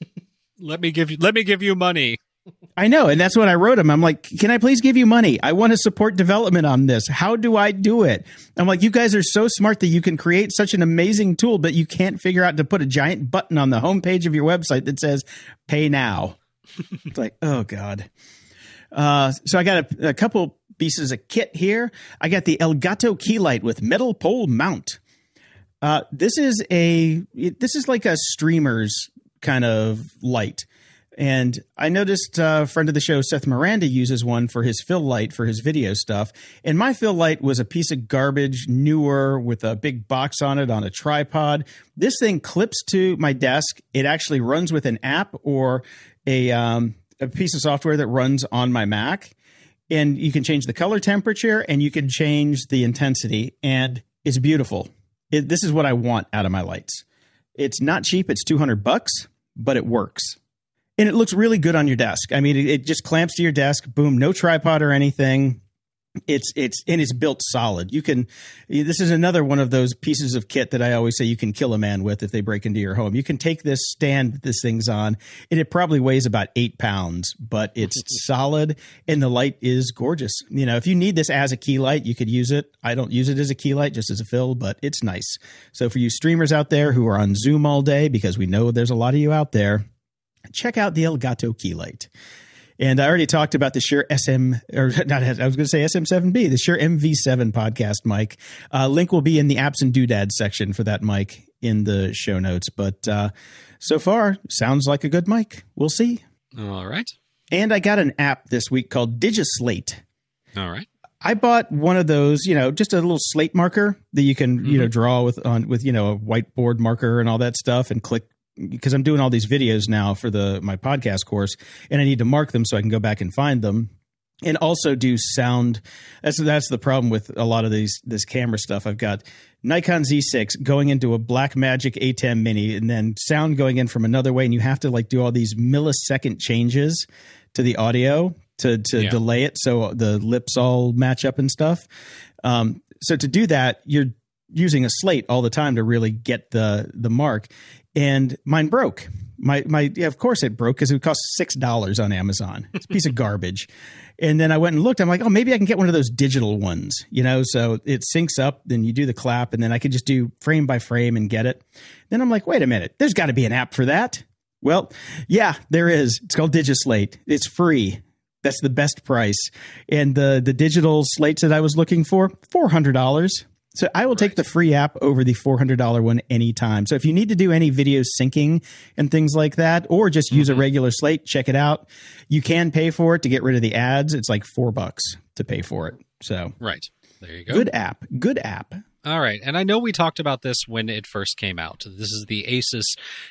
let me give you let me give you money." I know, and that's what I wrote him. I'm like, can I please give you money? I want to support development on this. How do I do it? I'm like, you guys are so smart that you can create such an amazing tool, but you can't figure out to put a giant button on the homepage of your website that says pay now. It's like, oh, God. Uh, so I got a, a couple pieces of kit here. I got the Elgato key light with metal pole mount. Uh, this is a this is like a streamer's kind of light. And I noticed uh, a friend of the show, Seth Miranda, uses one for his fill light for his video stuff. And my fill light was a piece of garbage, newer, with a big box on it on a tripod. This thing clips to my desk. It actually runs with an app or a, um, a piece of software that runs on my Mac. And you can change the color temperature and you can change the intensity. And it's beautiful. It, this is what I want out of my lights. It's not cheap. It's two hundred bucks, but it works. And it looks really good on your desk. I mean, it, it just clamps to your desk. Boom, no tripod or anything. It's it's and it's built solid. You can. This is another one of those pieces of kit that I always say you can kill a man with if they break into your home. You can take this stand that this thing's on, and it probably weighs about eight pounds, but it's solid, and the light is gorgeous. You know, if you need this as a key light, you could use it. I don't use it as a key light, just as a fill, but it's nice. So for you streamers out there who are on Zoom all day, because we know there's a lot of you out there, check out the Elgato key light. And I already talked about the Shure S M, or not, I was going to say S M seven B, the Shure M V seven podcast mic. Uh, link will be in the apps and doodads section for that mic in the show notes. But uh, so far, sounds like a good mic. We'll see. All right. And I got an app this week called DigiSlate. All right. I bought one of those, you know, just a little slate marker that you can, mm-hmm. you know, draw with on with, you know, a whiteboard marker and all that stuff and click. Because I'm doing all these videos now for the my podcast course, and I need to mark them so I can go back and find them, and also do sound. That's that's the problem with a lot of these this camera stuff. I've got Nikon Z six going into a Blackmagic A ten Mini, and then sound going in from another way, and you have to like do all these millisecond changes to the audio to to yeah. delay it so the lips all match up and stuff. Um, so to do that, you're using a slate all the time to really get the the mark. And mine broke. My my yeah, of course it broke because it would cost six dollars on Amazon. It's a piece of garbage. And then I went and looked. I'm like, oh, maybe I can get one of those digital ones, you know. So it syncs up. Then you do the clap, and then I could just do frame by frame and get it. Then I'm like, wait a minute, there's got to be an app for that. Well, yeah, there is. It's called DigiSlate. It's free. That's the best price. And the the digital slates that I was looking for, four hundred dollars. So I will take right. the free app over the four hundred dollars one anytime. So if you need to do any video syncing and things like that, or just use mm-hmm. a regular slate, check it out. You can pay for it to get rid of the ads. It's like four bucks to pay for it. So right. There you go. Good app. Good app. All right. And I know we talked about this when it first came out. This is the Asus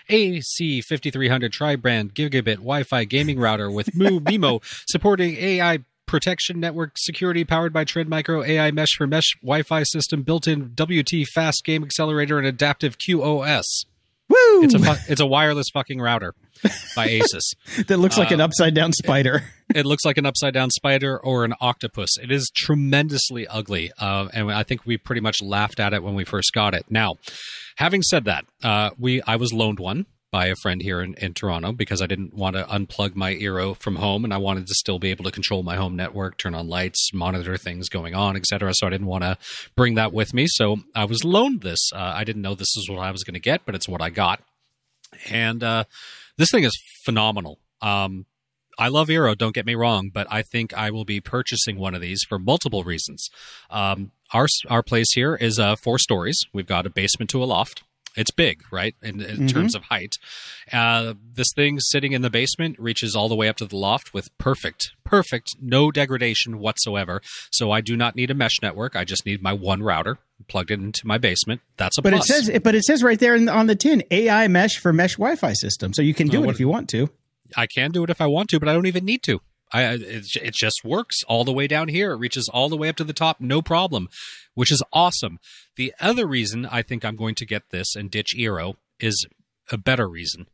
A C fifty-three hundred tri-brand gigabit Wi-Fi gaming router with Moo MIMO supporting A I protection network security powered by Trend Micro A I Mesh for Mesh Wi-Fi system, built-in W T fast game accelerator, and adaptive Q O S. Woo! It's a fu- it's a wireless fucking router by Asus that looks like uh, an upside down spider. It, it looks like an upside down spider or an octopus. It is tremendously ugly, uh, and I think we pretty much laughed at it when we first got it. Now, having said that, uh, we I was loaned one by a friend here in, in Toronto because I didn't want to unplug my Eero from home, and I wanted to still be able to control my home network, turn on lights, monitor things going on, et cetera. So I didn't want to bring that with me. So I was loaned this. Uh, I didn't know this is what I was going to get, but it's what I got. And uh, this thing is phenomenal. Um, I love Eero, don't get me wrong, but I think I will be purchasing one of these for multiple reasons. Um, our our place here is uh, four stories. We've got a basement to a loft. It's big, right, in, in mm-hmm. terms of height. Uh, this thing sitting in the basement reaches all the way up to the loft with perfect, perfect, no degradation whatsoever. So I do not need a mesh network. I just need my one router plugged it into my basement. That's a but plus. It says, but it says right there in, on the tin, A I Mesh for Mesh Wi-Fi system. So you can do uh, it if you want to. I can do it if I want to, but I don't even need to. I, it, it just works all the way down here. It reaches all the way up to the top, no problem, which is awesome. The other reason I think I'm going to get this and ditch Eero is a better reason.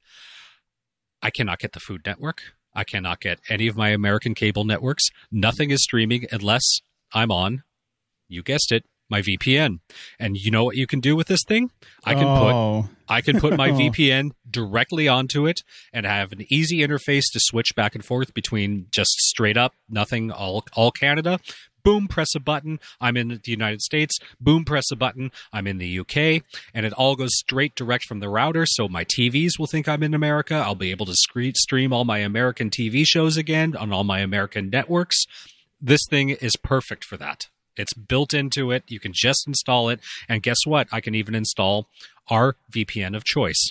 I cannot get the Food Network. I cannot get any of my American cable networks. Nothing is streaming unless I'm on, you guessed it, my V P N. And you know what you can do with this thing? I can oh. put I can put my V P N directly onto it and have an easy interface to switch back and forth between just straight up nothing, all all Canada. Boom, press a button, I'm in the United States. Boom, press a button, I'm in the U K. And it all goes straight direct from the router, so my T Vs will think I'm in America. I'll be able to screen, stream all my American T V shows again on all my American networks. This thing is perfect for that. It's built into it. You can just install it. And guess what? I can even install our V P N of choice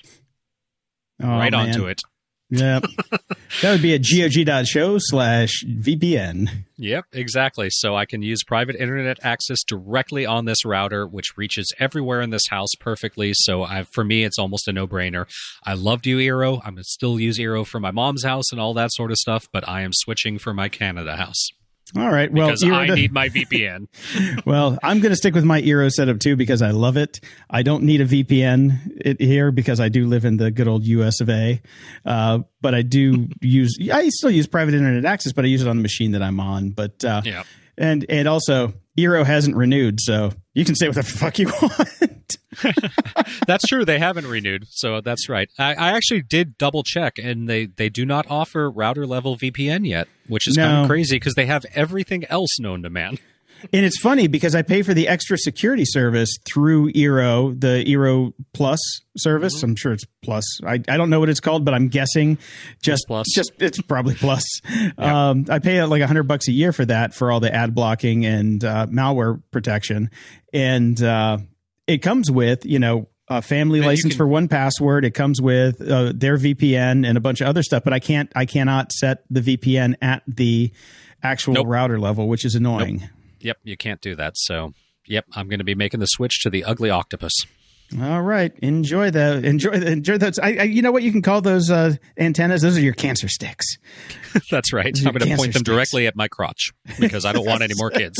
oh, right man. onto it. Yep. That would be at gog.show slash VPN. Yep, exactly. So I can use private internet access directly on this router, which reaches everywhere in this house perfectly. So I've, for me, it's almost a no-brainer. I loved you, Eero. I'm going to still use Eero for my mom's house and all that sort of stuff, but I am switching for my Canada house. All right. Well, because I need my V P N. Well, I'm going to stick with my Eero setup too because I love it. I don't need a V P N it, here because I do live in the good old U S of A. Uh, but I do use, I still use private internet access, but I use it on the machine that I'm on. But uh, yeah. And and also, Eero hasn't renewed, so you can say what the fuck you want. That's true. They haven't renewed, so that's right. I, I actually did double check, and they, they do not offer router level V P N yet, which is No. kind of crazy because they have everything else known to man. And it's funny because I pay for the extra security service through Eero, the Eero Plus service. Mm-hmm. I'm sure it's Plus. I, I don't know what it's called, but I'm guessing just Plus. just it's probably Plus. Yeah. Um, I pay like a hundred bucks a year for that for all the ad blocking and uh, malware protection, and uh, it comes with you know a family Man, you license can- for one password. It comes with uh, their V P N and a bunch of other stuff, but I can't I cannot set the V P N at the actual Nope. router level, which is annoying. Nope. Yep, you can't do that. So, yep, I'm going to be making the switch to the ugly octopus. All right, enjoy the enjoy the, enjoy those. I, I, you know what you can call those uh, antennas? Those are your cancer sticks. That's right. Your I'm going to cancer point them sticks. directly at my crotch because I don't want any more kids.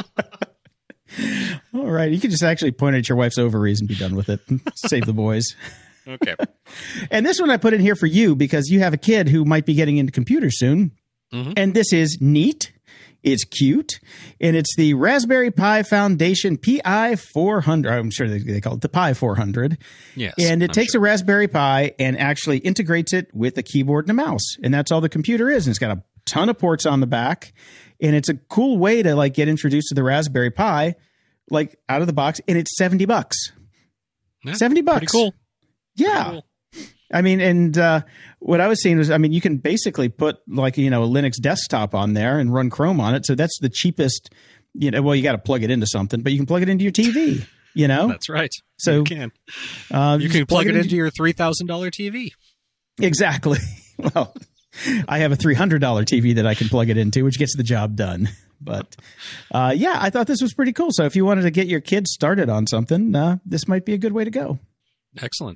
All right, you can just actually point at your wife's ovaries and be done with it. Save the boys. Okay. And this one I put in here for you because you have a kid who might be getting into computers soon, Mhm. and this is neat. It's cute, and it's the Raspberry Pi Foundation P I four hundred. I'm sure they, they call it the Pi four hundred. Yes. And it I'm takes sure. a Raspberry Pi and actually integrates it with a keyboard and a mouse. And that's all the computer is. And it's got a ton of ports on the back. And it's a cool way to like get introduced to the Raspberry Pi, like out of the box. And it's seventy bucks. Yeah, seventy bucks. Pretty cool. Yeah. Pretty cool. I mean, and uh, what I was seeing was, I mean, you can basically put like, you know, a Linux desktop on there and run Chrome on it. So that's the cheapest, you know, well, you got to plug it into something, but you can plug it into your T V, you know? That's right. So, you can. uh, You just can plug it into your three thousand dollars T V. Exactly. Well, I have a three hundred dollars T V that I can plug it into, which gets the job done. But uh, yeah, I thought this was pretty cool. So if you wanted to get your kids started on something, uh, this might be a good way to go. Excellent.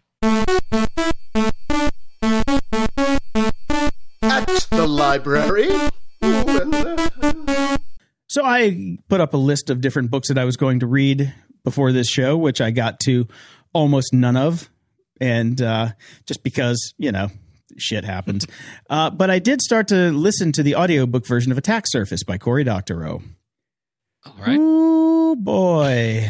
At the library. Ooh, and, uh, So I put up a list of different books that I was going to read before this show, which I got to almost none of. And uh, just because, you know, shit happens. uh, but I did start to listen to the audiobook version of Attack Surface by Cory Doctorow. All right. Oh, boy.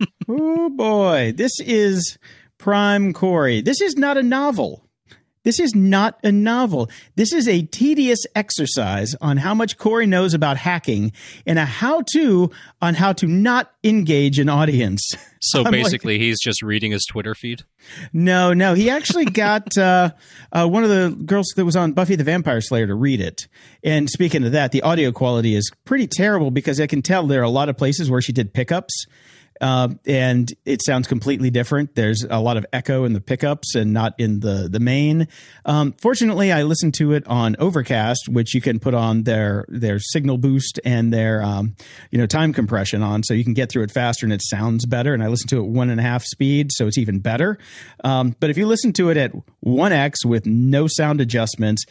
Oh, boy. This is prime Cory. This is not a novel. This is not a novel. This is a tedious exercise on how much Cory knows about hacking and a how-to on how to not engage an audience. So I'm like- basically, he's just reading his Twitter feed. No, no. He actually got uh, uh, one of the girls that was on Buffy the Vampire Slayer to read it. And speaking of that, the audio quality is pretty terrible because I can tell there are a lot of places where she did pickups. Uh, and it sounds completely different. There's a lot of echo in the pickups and not in the the main. Um, fortunately, I listened to it on Overcast, which you can put on their their signal boost and their um, you know time compression on, so you can get through it faster and it sounds better. And I listened to it one and a half speed, so it's even better. Um, but if you listen to it at one X with no sound adjustments,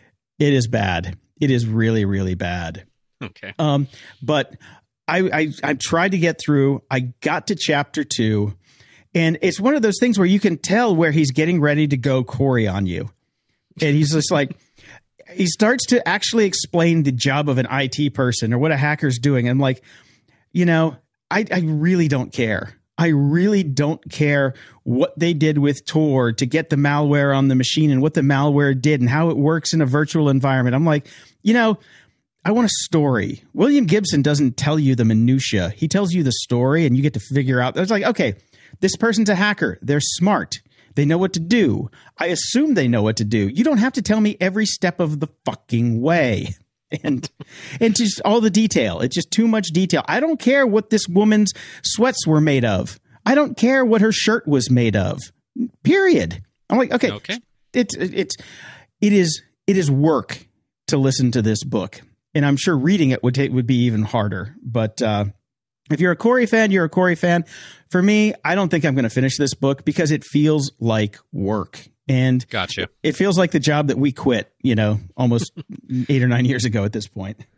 it is bad. It is really, really bad. Okay. Um, but I, I I tried to get through. I got to chapter two, and it's one of those things where you can tell where he's getting ready to go Cory on you. And he's just like, he starts to actually explain the job of an I T person or what a hacker's doing. I'm like, you know, I, I really don't care. I really don't care what they did with Tor to get the malware on the machine and what the malware did and how it works in a virtual environment. I'm like, you know, I want a story. William Gibson doesn't tell you the minutia. He tells you the story and you get to figure out. It's like, okay, this person's a hacker. They're smart. They know what to do. I assume they know what to do. You don't have to tell me every step of the fucking way. And and just all the detail. It's just too much detail. I don't care what this woman's sweats were made of. I don't care what her shirt was made of. Period. I'm like, okay, Okay. it's it's it is it is work to listen to this book. And I'm sure reading it would take, would be even harder. But uh, if you're a Cory fan, you're a Cory fan. For me, I don't think I'm going to finish this book because it feels like work. And Gotcha. it feels like the job that we quit, you know, almost eight or nine years ago at this point.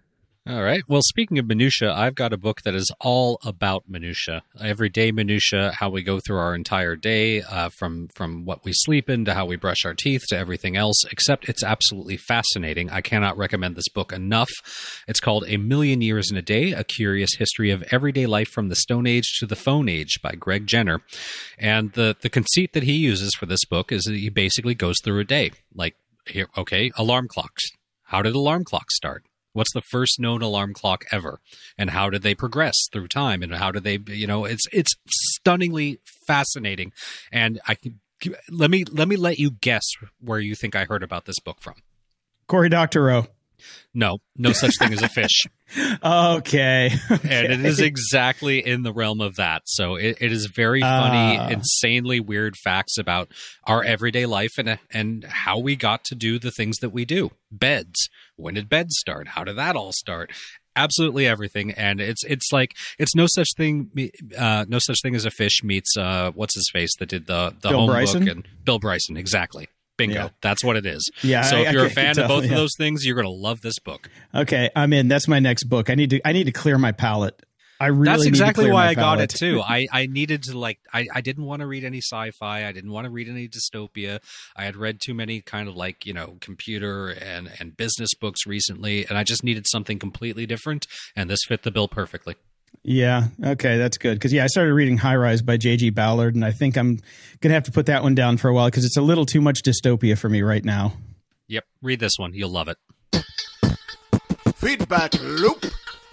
All right. Well, speaking of minutia, I've got a book that is all about minutia. Everyday minutia, how we go through our entire day, uh, from from what we sleep in to how we brush our teeth to everything else, except it's absolutely fascinating. I cannot recommend this book enough. It's called A Million Years in a Day, A Curious History of Everyday Life from the Stone Age to the Phone Age by Greg Jenner. And the, the conceit that he uses for this book is that he basically goes through a day. Like, here, okay, alarm clocks. How did alarm clocks start? What's the first known alarm clock ever? And how did they progress through time? And how did they, you know, it's it's stunningly fascinating. And I can, let me let me let you guess where you think I heard about this book from. Cory Doctorow. No, no such thing as a fish. Okay. okay. And it is exactly in the realm of that. So it, it is very funny, uh, insanely weird facts about our everyday life and and how we got to do the things that we do. Beds. When did beds start? How did that all start? Absolutely everything. And it's it's like it's no such thing uh, no such thing as a fish meets uh, what's his face that did the the Bill home Bryson? book and Bill Bryson. Exactly. Bingo. Yeah. That's what it is. Yeah. So I, if you're I a fan tell, of both yeah. of those things, you're going to love this book. Okay, I'm in. That's my next book. I need to I need to clear my palate. I really That's need exactly to clear why my I got palate. it too. I, I needed to like I, I didn't want to read any sci-fi. I didn't want to read any dystopia. I had read too many kind of like, you know, computer and, and business books recently, and I just needed something completely different, and this fit the bill perfectly. Yeah. Okay, that's good. Because, yeah, I started reading High Rise by J G Ballard, and I think I'm going to have to put that one down for a while because it's a little too much dystopia for me right now. Yep. Read this one. You'll love it. Feedback loop.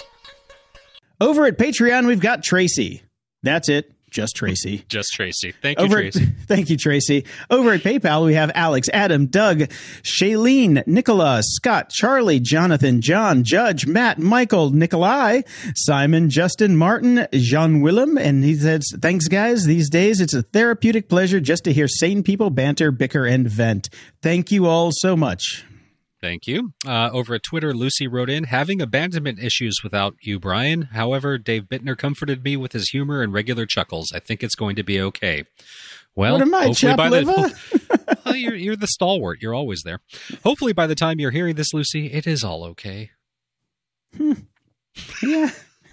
Over at Patreon, we've got Tracy. That's it. Just Tracy. Just Tracy. Thank you, Over Tracy. At, thank you, Tracy. Over at PayPal, we have Alex, Adam, Doug, Shailene, Nicola, Scott, Charlie, Jonathan, John, Judge, Matt, Michael, Nikolai, Simon, Justin, Martin, Jean Willem, and he says, thanks, guys. These days, it's a therapeutic pleasure just to hear sane people banter, bicker, and vent. Thank you all so much. Thank you. Uh, over at Twitter, Lucy wrote in, having abandonment issues without you, Brian. However, Dave Bittner comforted me with his humor and regular chuckles. I think it's going to be okay. Well, what am I, hopefully chop by liver? the well, you're, you're the stalwart. You're always there. Hopefully by the time you're hearing this, Lucy, it is all okay. Hmm. Yeah.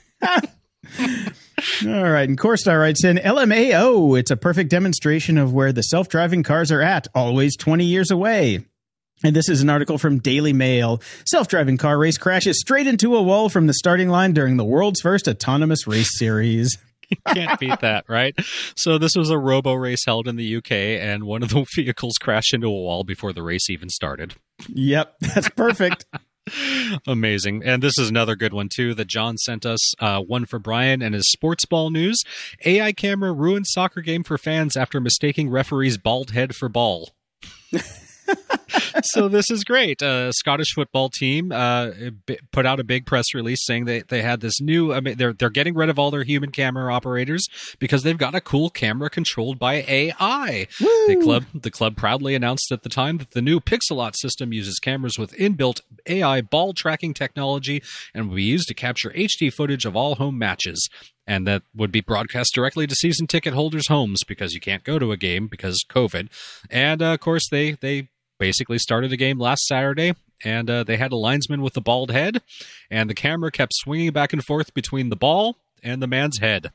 All right. And CoreStar writes in, L M A O, it's a perfect demonstration of where the self-driving cars are at, always twenty years away. And this is an article from Daily Mail. Self-driving car race crashes straight into a wall from the starting line during the world's first autonomous race series. You can't beat that, right? So this was a robo race held in the U K, and one of the vehicles crashed into a wall before the race even started. Yep, that's perfect. Amazing. And this is another good one, too, that John sent us. Uh, one for Brian and his sports ball news. A I camera ruins soccer game for fans after mistaking referee's bald head for ball. So this is great. A Scottish football team uh, put out a big press release saying they, they had this new, I mean, they're, they're getting rid of all their human camera operators because they've got a cool camera controlled by A I. The club, the club proudly announced at the time that the new Pixelot system uses cameras with inbuilt A I ball tracking technology and will be used to capture H D footage of all home matches. And that would be broadcast directly to season ticket holders' homes because you can't go to a game because COVID. And, uh, of course, they, they basically started a game last Saturday, and uh, they had a linesman with a bald head, and the camera kept swinging back and forth between the ball and the man's head.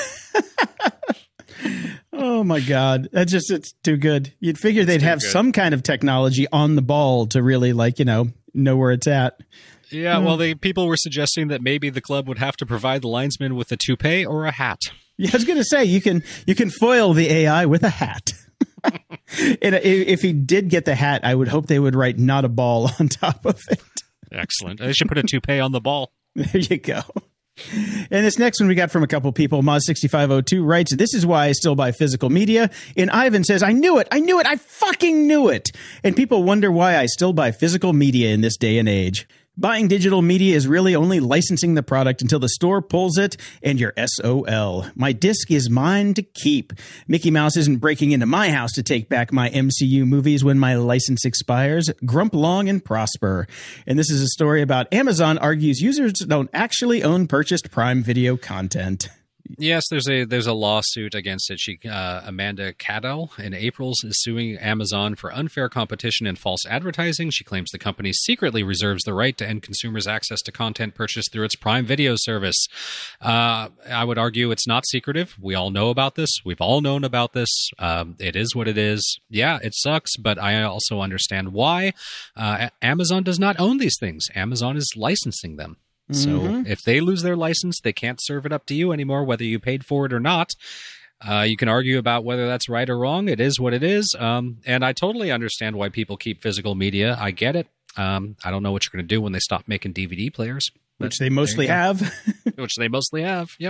Oh, my God. That's just, it's too good. You'd figure It's they'd have good. some kind of technology on the ball to really, like, you know, know where it's at. Yeah, well, they people were suggesting that maybe the club would have to provide the linesman with a toupee or a hat. Yeah, I was going to say, you can you can foil the A I with a hat. And if he did get the hat, I would hope they would write "not a ball" on top of it. Excellent. They should put a toupee on the ball. There you go. And this next one we got from a couple people. Moz sixty-five oh two writes, this is why I still buy physical media. And Ivan says, I knew it. I knew it. I fucking knew it. And people wonder why I still buy physical media in this day and age. Buying digital media is really only licensing the product until the store pulls it and you're S O L. My disc is mine to keep. Mickey Mouse isn't breaking into my house to take back my M C U movies when my license expires. Grump long and prosper. And this is a story about Amazon argues users don't actually own purchased Prime Video content. Yes, there's a there's a lawsuit against it. She uh, Amanda Cadell in April is suing Amazon for unfair competition and false advertising. She claims the company secretly reserves the right to end consumers' access to content purchased through its Prime Video service. Uh, I would argue it's not secretive. We all know about this. We've all known about this. Um, it is what it is. Yeah, it sucks, but I also understand why. Uh, Amazon does not own these things. Amazon is licensing them. So mm-hmm. if they lose their license, they can't serve it up to you anymore, whether you paid for it or not. Uh, you can argue about whether that's right or wrong. It is what it is. Um, and I totally understand why people keep physical media. I get it. Um, I don't know what you're going to do when they stop making D V D players. Which they mostly have. Which they mostly have. Yep.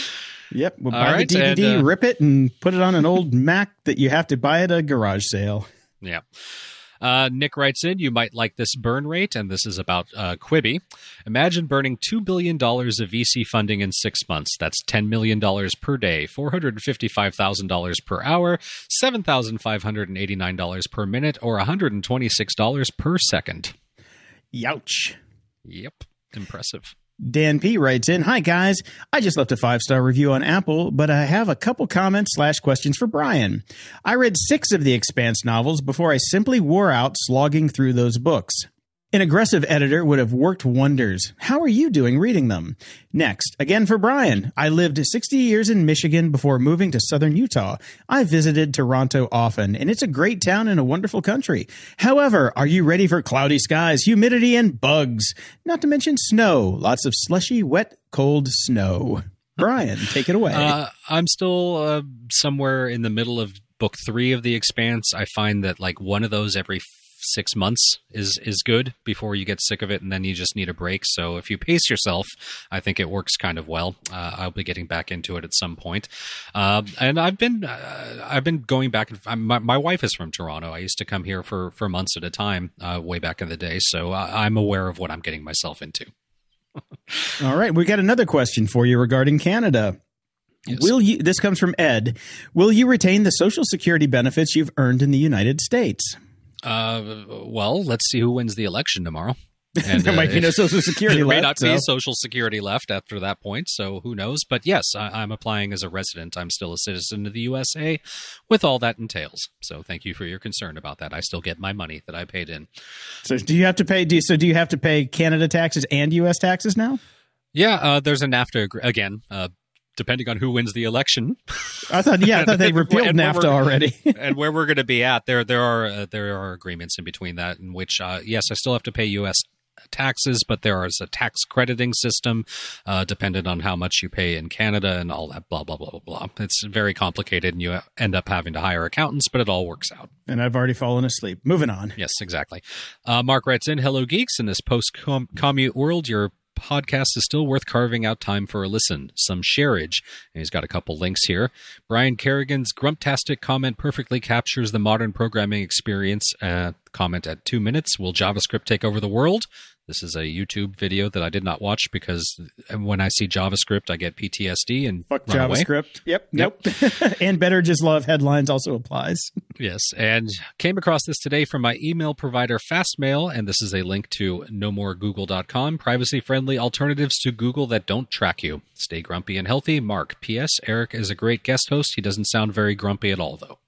Yep. We'll buy right, the D V D, and, uh, rip it, and put it on an old Mac that you have to buy at a garage sale. Yeah. Uh, Nick writes in, you might like this burn rate, and this is about uh, Quibi. Imagine burning two billion dollars of V C funding in six months. That's ten million dollars per day, four hundred fifty-five thousand dollars per hour, seven thousand five hundred eighty-nine dollars per minute, or one hundred twenty-six dollars per second. Youch. Yep. Impressive. Dan P. writes in, hi, guys. I just left a five-star review on Apple, but I have a couple comments slash questions for Brian. I read six of the Expanse novels before I simply wore out slogging through those books. An aggressive editor would have worked wonders. How are you doing reading them? Next, again for Brian. I lived sixty years in Michigan before moving to southern Utah. I visited Toronto often, and it's a great town and a wonderful country. However, are you ready for cloudy skies, humidity, and bugs? Not to mention snow. Lots of slushy, wet, cold snow. Brian, take it away. Uh, I'm still uh, somewhere in the middle of book three of The Expanse. I find that like one of those every six months is is good before you get sick of it, and then you just need a break. So if you pace yourself, I think it works kind of well. Uh, I'll be getting back into it at some point. Uh, and I've been uh, I've been going back. And my, my wife is from Toronto. I used to come here for for months at a time uh, way back in the day. So I, I'm aware of what I'm getting myself into. All right, we got another question for you regarding Canada. Yes. Will you? This comes from Ed. Will you retain the Social Security benefits you've earned in the United States? Uh, well, let's see who wins the election tomorrow. And, there uh, might be no Social Security there left. There may not so. be Social Security left after that point, so who knows? But yes, I, I'm applying as a resident. I'm still a citizen of the U S A with all that entails. So thank you for your concern about that. I still get my money that I paid in. So do you have to pay? Do you, so do you have to pay Canada taxes and U S taxes now? Yeah, uh, there's a NAFTA again. Uh, Depending on who wins the election, I thought. Yeah, I thought they repealed NAFTA already. And where we're going to be at, there there are uh, there are agreements in between that, in which uh, yes, I still have to pay U S taxes, but there is a tax crediting system uh, dependent on how much you pay in Canada and all that. Blah blah blah blah blah. It's very complicated, and you end up having to hire accountants, but it all works out. And I've already fallen asleep. Moving on. Yes, exactly. Uh, Mark writes in, "Hello, geeks. In this post-commute world, your podcast is still worth carving out time for a listen. Some shareage." And he's got a couple links here. Brian Kerrigan's Grumptastic comment perfectly captures the modern programming experience. Uh, comment at two minutes. Will JavaScript take over the world? This is a YouTube video that I did not watch because when I see JavaScript, I get P T S D and Fuck run JavaScript. Away. Yep. Nope. And Better Just Love headlines also applies. Yes. And came across this today from my email provider, Fastmail. And this is a link to no more google dot com. Privacy-friendly alternatives to Google that don't track you. Stay grumpy and healthy. Mark. P S. Eric is a great guest host. He doesn't sound very grumpy at all, though.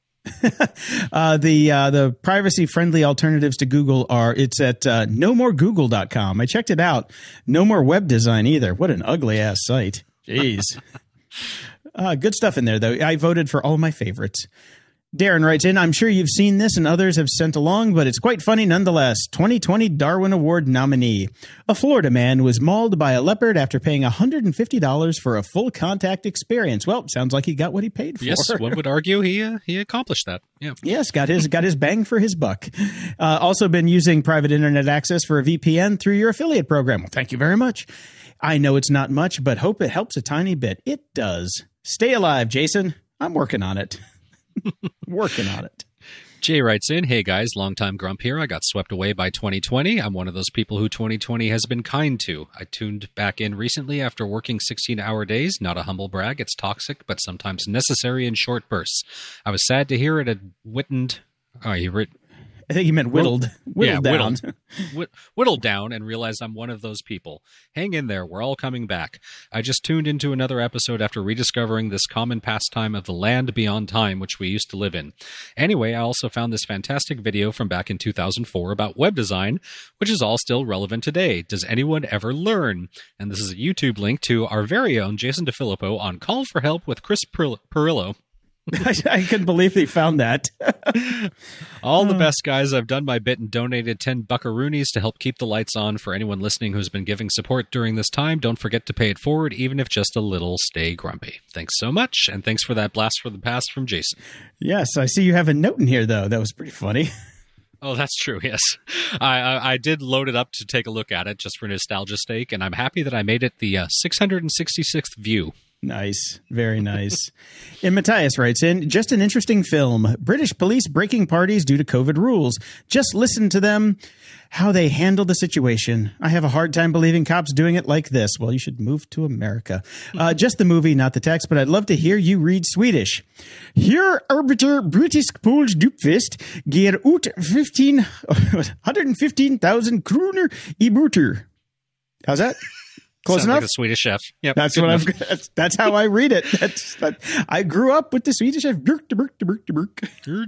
uh, the uh, the privacy friendly alternatives to Google are it's at uh, no more google dot com. I checked it out. No more web design either. What an ugly ass site. Jeez. uh, good stuff in there though. I voted for all my favorites. Darren writes in, I'm sure you've seen this and others have sent along, but it's quite funny nonetheless. twenty twenty Darwin Award nominee. A Florida man was mauled by a leopard after paying one hundred fifty dollars for a full contact experience. Well, sounds like he got what he paid for. Yes, one would argue he uh, he accomplished that. Yeah. Yes, got his got his bang for his buck. Uh, also been using private internet access for a V P N through your affiliate program. Well, thank you very much. I know it's not much, but hope it helps a tiny bit. It does. Stay alive, Jason. I'm working on it. Working on it. Jay writes in, hey guys, longtime grump here. I got swept away by twenty twenty. I'm one of those people who twenty twenty has been kind to. I tuned back in recently after working sixteen-hour days. Not a humble brag. It's toxic, but sometimes necessary in short bursts. I was sad to hear it had wittened... Oh, you writ... I think he meant whittled. Whittled yeah, down. Whittled, Whit- whittled down and realized I'm one of those people. Hang in there. We're all coming back. I just tuned into another episode after rediscovering this common pastime of the land beyond time, which we used to live in. Anyway, I also found this fantastic video from back in two thousand four about web design, which is all still relevant today. Does anyone ever learn? And this is a YouTube link to our very own Jason DeFilippo on Call for Help with Chris Per- Perillo. I, I couldn't believe they found that. All the best, guys. I've done my bit and donated ten buckaroonies to help keep the lights on for anyone listening who's been giving support during this time. Don't forget to pay it forward, even if just a little. Stay grumpy. Thanks so much, and thanks for that blast from the past from Jason. Yes, I see you have a note in here, though. That was pretty funny. Oh, that's true, yes. I, I I did load it up to take a look at it just for nostalgia's sake, and I'm happy that I made it the uh, six hundred sixty-sixth view. Nice. Very nice. And Matthias writes in, just an interesting film. British police breaking parties due to COVID rules. Just listen to them, how they handle the situation. I have a hard time believing cops doing it like this. Well, you should move to America. Uh, just the movie, not the text, but I'd love to hear you read Swedish. Hier arbiter British Pols dupfist ger ut fifteen, one hundred fifteen thousand kronor I böter. How's that? Close Sounds enough? like a Swedish chef. Yep, That's what I've. That's, that's how I read it. That's. That, I grew up with the Swedish chef. Burk, burk, burk, burk.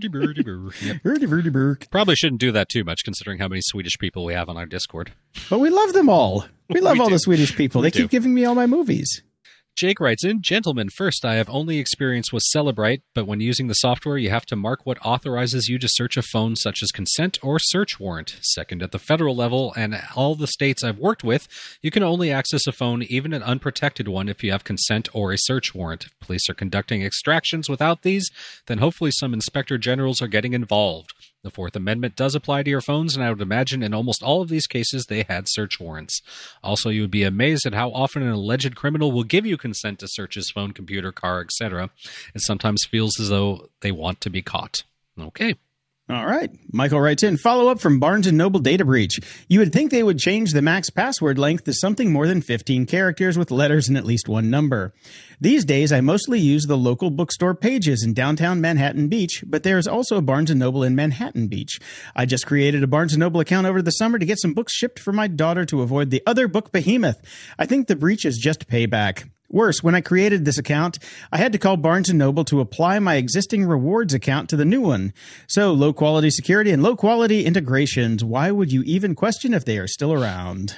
Yep. Burk, burk. Probably shouldn't do that too much, considering how many Swedish people we have on our Discord. But we love them all. We love We all do. the Swedish people. We They keep do. giving me all my movies. Jake writes in, Gentlemen, first, I have only experience with Celebrite, but when using the software, you have to mark what authorizes you to search a phone, such as consent or search warrant. Second, at the federal level and all the states I've worked with, you can only access a phone, even an unprotected one, if you have consent or a search warrant. If police are conducting extractions without these, then hopefully some inspector generals are getting involved. The Fourth Amendment does apply to your phones, and I would imagine in almost all of these cases they had search warrants. Also, you would be amazed at how often an alleged criminal will give you consent to search his phone, computer, car, et cetera. It sometimes feels as though they want to be caught. Okay. All right. Michael writes in, follow up from Barnes and Noble data breach. You would think they would change the max password length to something more than fifteen characters with letters and at least one number. These days, I mostly use the local bookstore Pages in downtown Manhattan Beach, but there is also a Barnes and Noble in Manhattan Beach. I just created a Barnes and Noble account over the summer to get some books shipped for my daughter to avoid the other book behemoth. I think the breach is just payback. Worse, when I created this account, I had to call Barnes and Noble to apply my existing rewards account to the new one. So, low-quality security and low-quality integrations. Why would you even question if they are still around?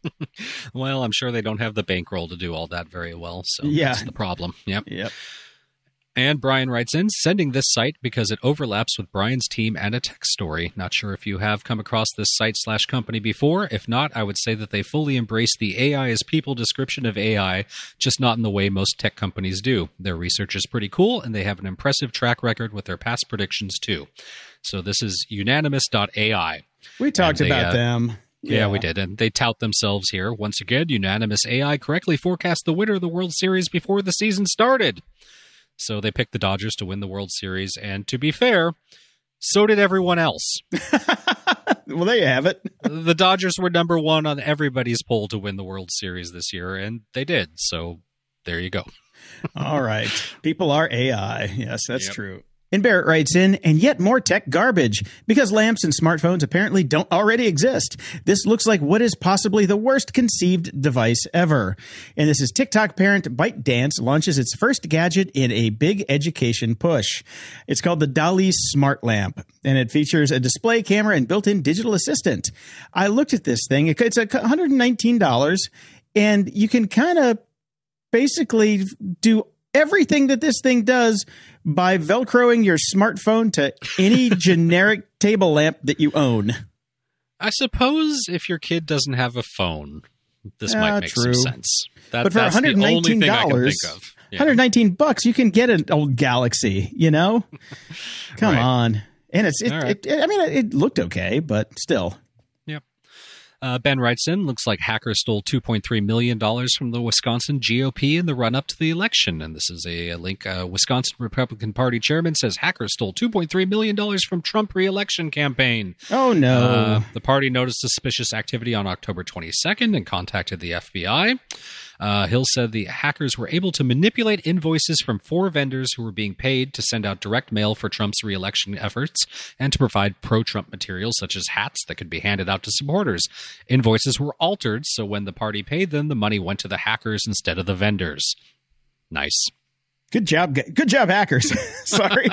Well, I'm sure they don't have the bankroll to do all that very well, so Yeah. that's the problem. Yep. Yep. And Brian writes in, sending this site because it overlaps with Brian's team and a tech story. Not sure if you have come across this site slash company before. If not, I would say that they fully embrace the A I as people description of A I, just not in the way most tech companies do. Their research is pretty cool, and they have an impressive track record with their past predictions, too. So this is unanimous dot A I. We talked And they, about uh, them. Yeah, we did. And they tout themselves here. Once again, Unanimous A I correctly forecast the winner of the World Series before the season started. So they picked the Dodgers to win the World Series. And to be fair, so did everyone else. Well, there you have it. The Dodgers were number one on everybody's poll to win the World Series this year, and they did. So there you go. All right. People are A I. Yes, that's Yep. true. And Barrett writes in, and yet more tech garbage, because lamps and smartphones apparently don't already exist. This looks like what is possibly the worst conceived device ever. And this is TikTok parent ByteDance launches its first gadget in a big education push. It's called the Dali Smart Lamp, and it features a display camera and built-in digital assistant. I looked at this thing. It's one hundred nineteen dollars, and you can kind of basically do everything that this thing does by Velcroing your smartphone to any generic table lamp that you own. I suppose if your kid doesn't have a phone, this Ah, might make true. some sense. That, But for that's the only $119, thing I can think of. Yeah. one hundred nineteen bucks, you can get an old Galaxy, you know? Come Right. on. And it's, it, All right. it, I mean, it looked okay, but still. Yep. Uh, Ben writes in, looks like hackers stole two point three million dollars from the Wisconsin G O P in the run-up to the election. And this is a, a link. Uh, Wisconsin Republican Party chairman says hackers stole two point three million dollars from Trump re-election campaign. Oh, no. Uh, the party noticed suspicious activity on October twenty-second and contacted the F B I. Uh, Hill said the hackers were able to manipulate invoices from four vendors who were being paid to send out direct mail for Trump's re-election efforts and to provide pro-Trump materials such as hats that could be handed out to supporters. Invoices were altered, so when the party paid them, the money went to the hackers instead of the vendors. Nice. Good job. Good job, hackers. Sorry.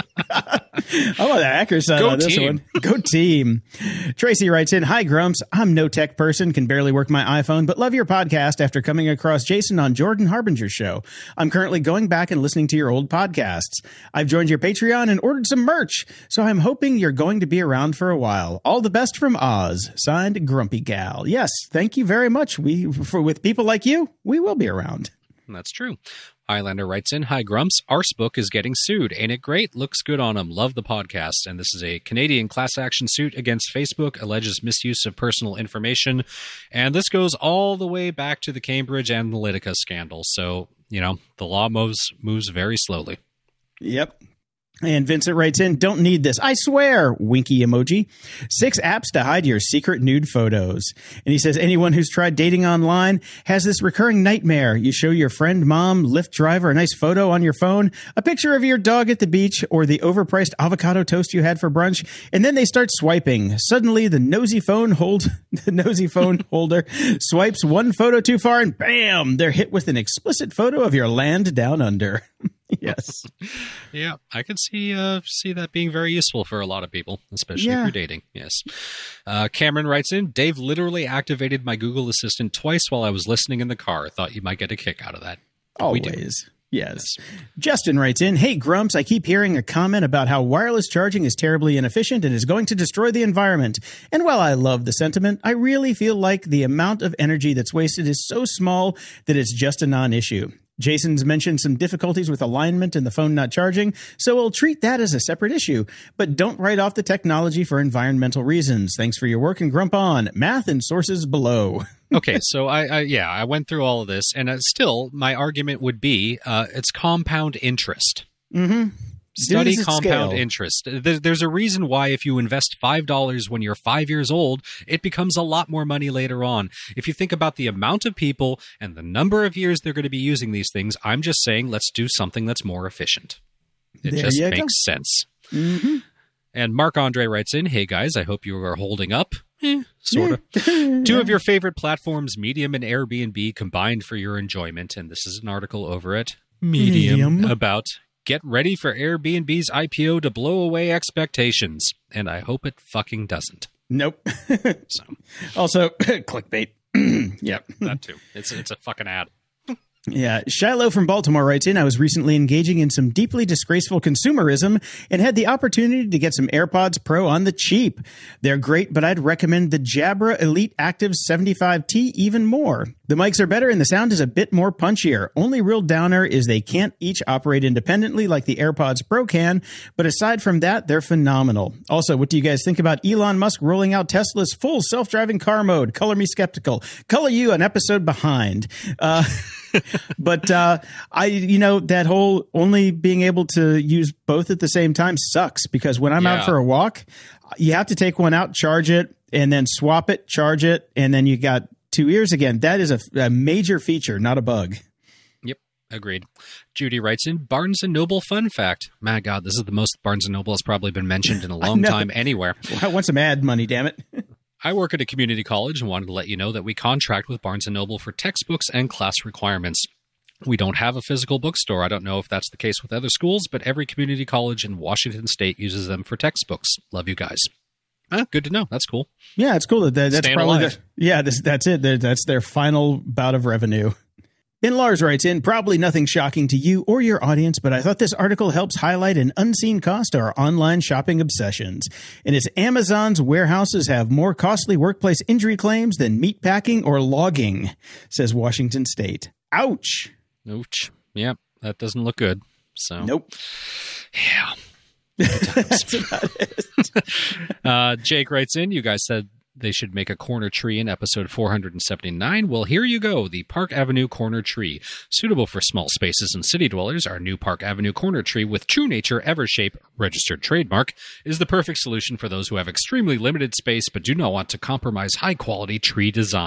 I'm on the hacker side Go on this team. one. Go team. Tracy writes in, hi, Grumps. I'm no tech person, can barely work my iPhone, but love your podcast after coming across Jason on Jordan Harbinger's show. I'm currently going back and listening to your old podcasts. I've joined your Patreon and ordered some merch, so I'm hoping you're going to be around for a while. All the best from Oz. Signed, Grumpy Gal. Yes, thank you very much. We, for, with people like you, we will be around. That's true. Highlander writes in, hi, Grumps. Arsebook is getting sued. Ain't it great? Looks good on him. Love the podcast. And this is a Canadian class action suit against Facebook, alleges misuse of personal information. And this goes all the way back to the Cambridge Analytica scandal. So, you know, the law moves moves very slowly. Yep. And Vincent writes in, don't need this. I swear, winky emoji. Six apps to hide your secret nude photos. And he says, anyone who's tried dating online has this recurring nightmare. You show your friend, mom, Lyft driver a nice photo on your phone, a picture of your dog at the beach, or the overpriced avocado toast you had for brunch, and then they start swiping. Suddenly, the nosy phone hold, the nosy phone holder swipes one photo too far, and bam, they're hit with an explicit photo of your land down under. Yes. Yeah, I could see uh, see that being very useful for a lot of people, especially Yeah. if you're dating. Yes. Uh, Cameron writes in, Dave literally activated my Google Assistant twice while I was listening in the car. Thought you might get a kick out of that. We do. Always. Yes. Justin writes in, hey, Grumps, I keep hearing a comment about how wireless charging is terribly inefficient and is going to destroy the environment. And while I love the sentiment, I really feel like the amount of energy that's wasted is so small that it's just a non-issue. Jason's mentioned some difficulties with alignment and the phone not charging, so we'll treat that as a separate issue. But don't write off the technology for environmental reasons. Thanks for your work and Grump on. Math and sources below. Okay, so I, I yeah, I went through all of this, and uh, still, my argument would be uh, it's compound interest. Mm-hmm. Study Duties at compound scale. interest. There, there's a reason why if you invest five dollars when you're five years old, it becomes a lot more money later on. If you think about the amount of people and the number of years they're going to be using these things, I'm just saying let's do something that's more efficient. It There just you makes go. sense. Mm-hmm. And Mark Andre writes in, hey guys, I hope you are holding up. Eh, sort of. Two of your favorite platforms, Medium and Airbnb, combined for your enjoyment. And this is an article over at Medium, Medium. about get ready for Airbnb's I P O to blow away expectations. And I hope it fucking doesn't. Nope. So Also, clickbait. Yep. that too. It's it's a fucking ad. Yeah. Shiloh from Baltimore writes in, I was recently engaging in some deeply disgraceful consumerism and had the opportunity to get some AirPods Pro on the cheap. They're great, but I'd recommend the Jabra Elite Active seventy-five T even more. The mics are better and the sound is a bit more punchier. Only real downer is they can't each operate independently like the AirPods Pro can, but aside from that, they're phenomenal. Also, what do you guys think about Elon Musk rolling out Tesla's full self-driving car mode? Color me skeptical. Color you an episode behind. Uh, but uh, I, you know, that whole only being able to use both at the same time sucks because when I'm Yeah. out for a walk, you have to take one out, charge it, and then swap it, charge it, and then you got two ears again. That is a, a major feature, not a bug. Yep, agreed. Judy writes in, Barnes and Noble fun fact. My God, this is the most Barnes and Noble has probably been mentioned in a long know. time anywhere. I want some ad money, damn it. I work at a community college and wanted to let you know that we contract with Barnes and Noble for textbooks and class requirements. We don't have a physical bookstore. I don't know if that's the case with other schools, but every community college in Washington State uses them for textbooks. Love you guys. Ah, good to know. That's cool. Yeah, it's cool that that- that's Staying probably alive. the, yeah, this, that's it. That- That's their final bout of revenue. And Lars writes in, probably nothing shocking to you or your audience, but I thought this article helps highlight an unseen cost to our online shopping obsessions. And it's Amazon's warehouses have more costly workplace injury claims than meatpacking or logging, says Washington State. Ouch. Ouch. Yep, that doesn't look good. So Nope. Yeah. That's about it. Uh, Jake writes in, you guys said they should make a corner tree in episode four hundred seventy-nine. Well, here you go. The Park Avenue corner tree. Suitable for small spaces and city dwellers, our new Park Avenue corner tree with True Nature Evershape registered trademark is the perfect solution for those who have extremely limited space but do not want to compromise high quality tree design.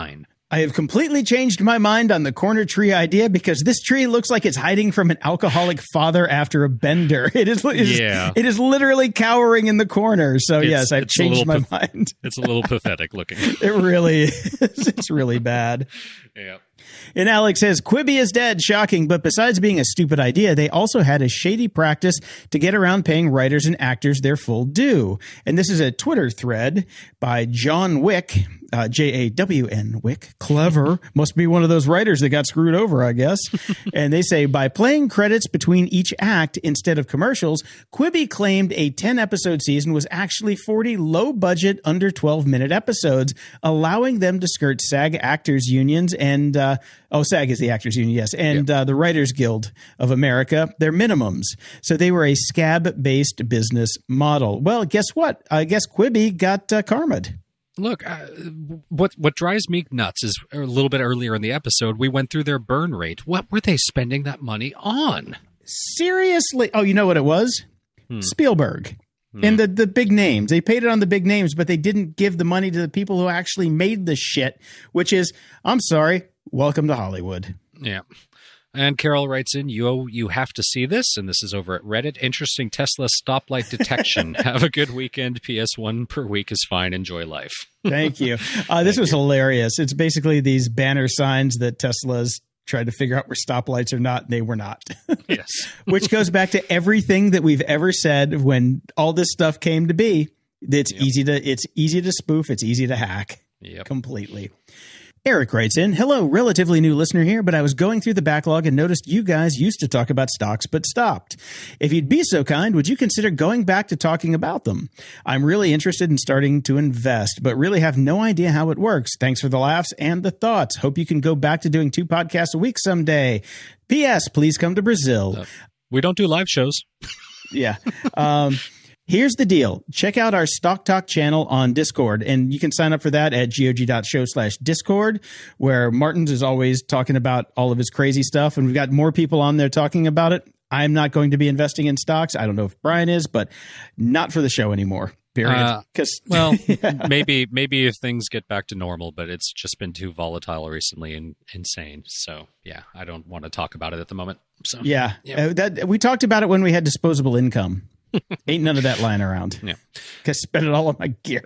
I have completely changed my mind on the corner tree idea because this tree looks like it's hiding from an alcoholic father after a bender. It is, it is, Yeah. it is literally cowering in the corner. So It's- yes, I've it's a changed my little pa- mind. It's a little pathetic looking. It really is. It's really bad. Yeah. And Alex says, Quibi is dead. Shocking. But besides being a stupid idea, they also had a shady practice to get around paying writers and actors their full due. And this is a Twitter thread by John Wick, uh, J A W N Wick. Clever. Must be one of those writers that got screwed over, I guess. And they say, by playing credits between each act instead of commercials, Quibi claimed a ten episode season was actually forty low budget, under twelve minute episodes, allowing them to skirt SAG actors unions and, uh, oh, SAG is the Actors Union, yes. And uh, the Writers Guild of America, their minimums. So they were a scab-based business model. Well, guess what? I guess Quibi got uh, karma'd. Look, uh, what what drives me nuts is a little bit earlier in the episode, we went through their burn rate. What were they spending that money on? Seriously? Oh, you know what it was? Hmm. Spielberg. Hmm. And the, the big names. They paid it on the big names, but they didn't give the money to the people who actually made the shit, which is, I'm sorry, welcome to Hollywood. Yeah. And Carol writes in, you you have to see this, and this is over at Reddit. Interesting Tesla stoplight detection. Have a good weekend. P S one per week is fine. Enjoy life. Thank you. Uh, this Thank was you. hilarious. It's basically these banner signs that Tesla's tried to figure out were stoplights or not. They were not. Yes. Which goes back to everything that we've ever said when all this stuff came to be. It's Yep. easy to it's easy to spoof. It's easy to hack. Yep. Completely. Eric writes in, hello, relatively new listener here, but I was going through the backlog and noticed you guys used to talk about stocks but stopped. If you'd be so kind, would you consider going back to talking about them? I'm really interested in starting to invest, but really have no idea how it works. Thanks for the laughs and the thoughts. Hope you can go back to doing two podcasts a week someday. P S. Please come to Brazil. Uh, we don't do live shows. Yeah. Um, here's the deal. Check out our Stock Talk channel on Discord, and you can sign up for that at gog.show slash Discord, where Martins is always talking about all of his crazy stuff, and we've got more people on there talking about it. I'm not going to be investing in stocks. I don't know if Brian is, but not for the show anymore. Period. Because uh, well, yeah. maybe maybe if things get back to normal, but it's just been too volatile recently and insane. So yeah, I don't want to talk about it at the moment. So yeah, yeah. Uh, that we talked about it when we had disposable income. Ain't none of that lying around. Yeah, because spend it all on my gear.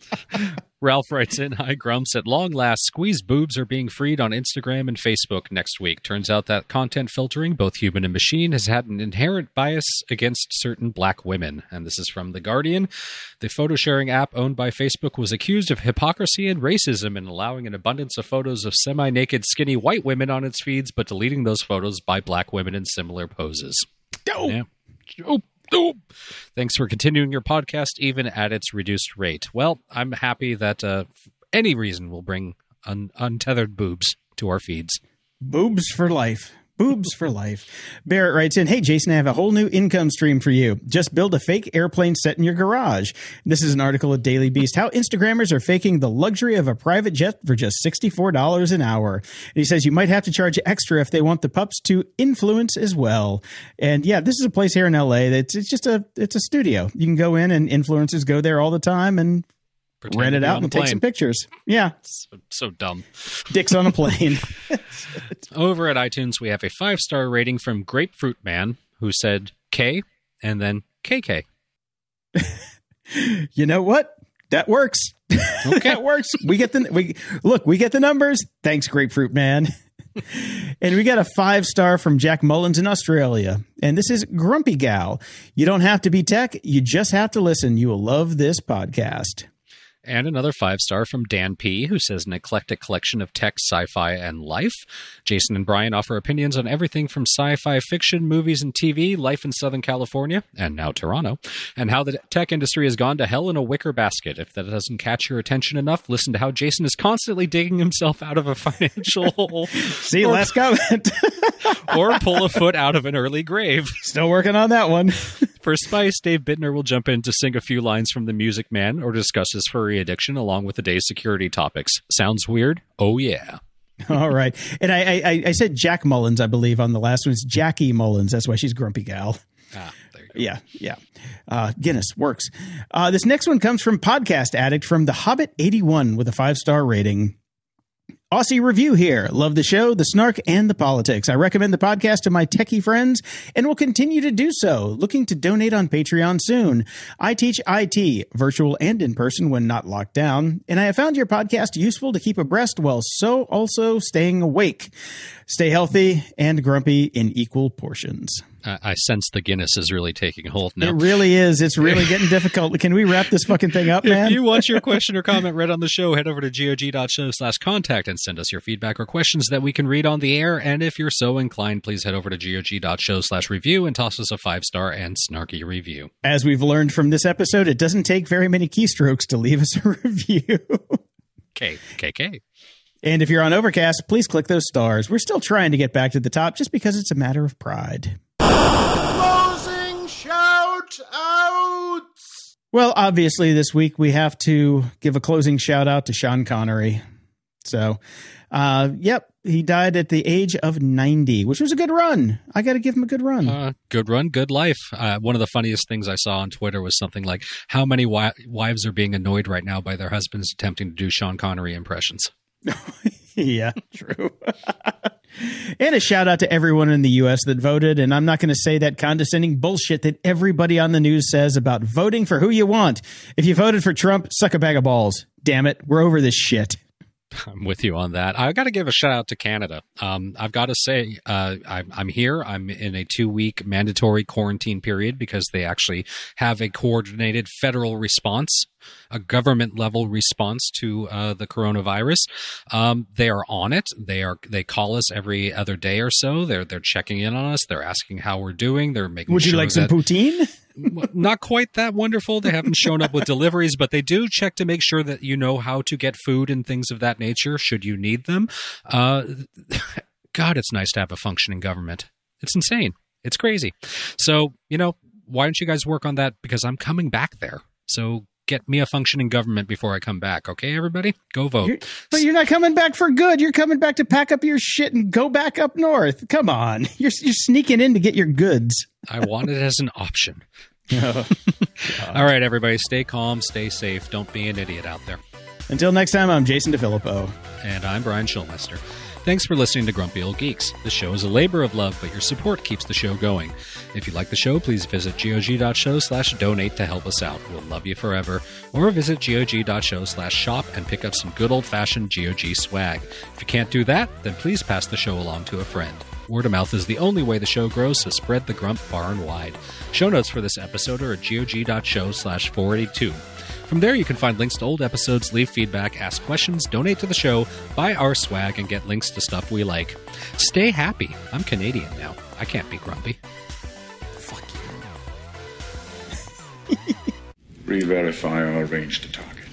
Ralph writes in, hi Grumps, at long last, squeeze boobs are being freed on Instagram and Facebook next week. Turns out that content filtering, both human and machine, has had an inherent bias against certain black women. And this is from The Guardian. The photo sharing app owned by Facebook was accused of hypocrisy and racism in allowing an abundance of photos of semi-naked, skinny white women on its feeds, but deleting those photos by black women in similar poses. Oh. Yeah. Oh. Oh. Thanks for continuing your podcast, even at its reduced rate. Well, I'm happy that uh, any reason will bring un- untethered boobs to our feeds. Boobs for life. Boobs for life. Barrett writes in, hey, Jason, I have a whole new income stream for you. Just build a fake airplane set in your garage. This is an article at Daily Beast. How Instagrammers are faking the luxury of a private jet for just sixty-four dollars an hour. And he says you might have to charge extra if they want the pups to influence as well. And yeah, this is a place here in L A that's it's just a it's a studio. You can go in and influencers go there all the time and Pretend rent to it be out on and a take plane. some pictures. Yeah. So, so dumb. Dicks on a plane. Over at iTunes, we have a five-star rating from Grapefruit Man, who said K and then K K. You know what? That works. Okay. That works. We get the we look, we get the numbers. Thanks, Grapefruit Man. And we got a five star from Jack Mullins in Australia. And this is Grumpy Gal. You don't have to be tech. You just have to listen. You will love this podcast. And another five-star from Dan P., who says, an eclectic collection of tech, sci-fi, and life. Jason and Brian offer opinions on everything from sci-fi fiction, movies, and T V, life in Southern California, and now Toronto, and how the tech industry has gone to hell in a wicker basket. If that doesn't catch your attention enough, listen to how Jason is constantly digging himself out of a financial hole. See, or, last comment. or pull a foot out of an early grave. Still working on that one. For Spice, Dave Bittner will jump in to sing a few lines from The Music Man or discuss his furry addiction along with the day's security topics. Sounds weird? Oh, yeah. All right. And I, I, I said Jack Mullins, I believe, on the last one. It's Jackie Mullins. That's why she's Grumpy Gal. Ah, there you go. Yeah, yeah. Uh, Guinness works. Uh, this next one comes from Podcast Addict from The Hobbit eighty-one with a five-star rating. Aussie Review here. Love the show, the snark, and the politics. I recommend the podcast to my techie friends and will continue to do so. Looking to donate on Patreon soon. I teach I T, virtual and in person when not locked down, and I have found your podcast useful to keep abreast while so also staying awake. Stay healthy and grumpy in equal portions. I, I sense the Guinness is really taking hold now. It really is. It's really getting difficult. Can we wrap this fucking thing up, man? If you want your question or comment read on the show, head over to gog.show slash contact and send us your feedback or questions that we can read on the air. And if you're so inclined, please head over to gog.show slash review and toss us a five-star and snarky review. As we've learned from this episode, it doesn't take very many keystrokes to leave us a review. K, K, K. And if you're on Overcast, please click those stars. We're still trying to get back to the top just because it's a matter of pride. Closing shout outs. Well, obviously this week we have to give a closing shout out to Sean Connery. So, uh, yep, he died at the age of ninety, which was a good run. I got to give him a good run. Uh, good run, good life. Uh, one of the funniest things I saw on Twitter was something like, how many wi- wives are being annoyed right now by their husbands attempting to do Sean Connery impressions? Yeah, true. And a shout out to everyone in the U S that voted. And I'm not going to say that condescending bullshit that everybody on the news says about voting for who you want. If you voted for Trump, suck a bag of balls. Damn it. We're over this shit. I'm with you on that. I've got to give a shout out to Canada. Um, I've got to say, uh, I'm, I'm here. I'm in a two week mandatory quarantine period because they actually have a coordinated federal response, a government level response to uh, the coronavirus. Um, they are on it. They are. They call us every other day or so. They're they're checking in on us. They're asking how we're doing. They're making. Would you sure like some that, poutine? Not quite that wonderful. They haven't shown up with deliveries, but they do check to make sure that you know how to get food and things of that nature should you need them. Uh, God, it's nice to have a functioning government. It's insane. It's crazy. So, you know, why don't you guys work on that? Because I'm coming back there. So get me a functioning government before I come back. Okay, everybody? Go vote. You're, but you're not coming back for good. You're coming back to pack up your shit and go back up north. Come on. You're, you're sneaking in to get your goods. I want it as an option. Oh, all right, everybody. Stay calm. Stay safe. Don't be an idiot out there. Until next time, I'm Jason DeFilippo. And I'm Brian Schulmeister. Thanks for listening to Grumpy Old Geeks. The show is a labor of love, but your support keeps the show going. If you like the show, please visit gog.show slash donate to help us out. We'll love you forever. Or visit gog.show slash shop and pick up some good old-fashioned G O G swag. If you can't do that, then please pass the show along to a friend. Word of mouth is the only way the show grows, so spread the grump far and wide. Show notes for this episode are at gog.show slash 482. From there, you can find links to old episodes, leave feedback, ask questions, donate to the show, buy our swag, and get links to stuff we like. Stay happy. I'm Canadian now. I can't be grumpy. Fuck you. Re-verify or arrange to target.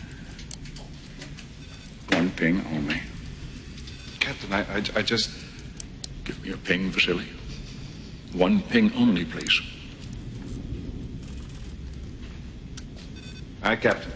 One ping only. Captain, I, I, I just... Give me a ping, Vasily. One ping only, please. Aye, Captain.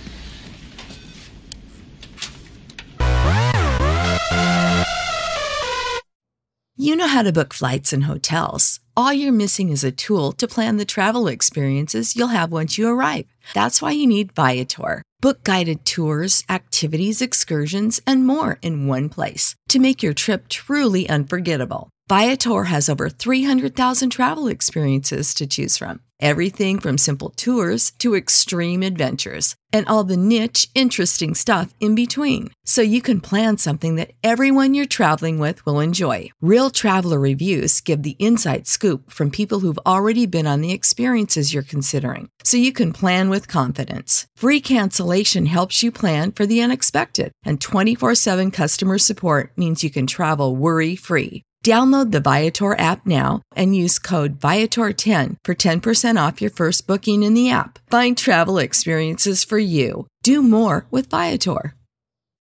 You know how to book flights and hotels. All you're missing is a tool to plan the travel experiences you'll have once you arrive. That's why you need Viator. Book guided tours, activities, excursions, and more in one place to make your trip truly unforgettable. Viator has over three hundred thousand travel experiences to choose from. Everything from simple tours to extreme adventures and all the niche, interesting stuff in between. So you can plan something that everyone you're traveling with will enjoy. Real traveler reviews give the inside scoop from people who've already been on the experiences you're considering. So you can plan with confidence. Free cancellation helps you plan for the unexpected. And twenty-four seven customer support means you can travel worry-free. Download the Viator app now and use code Viator ten for ten percent off your first booking in the app. Find travel experiences for you. Do more with Viator.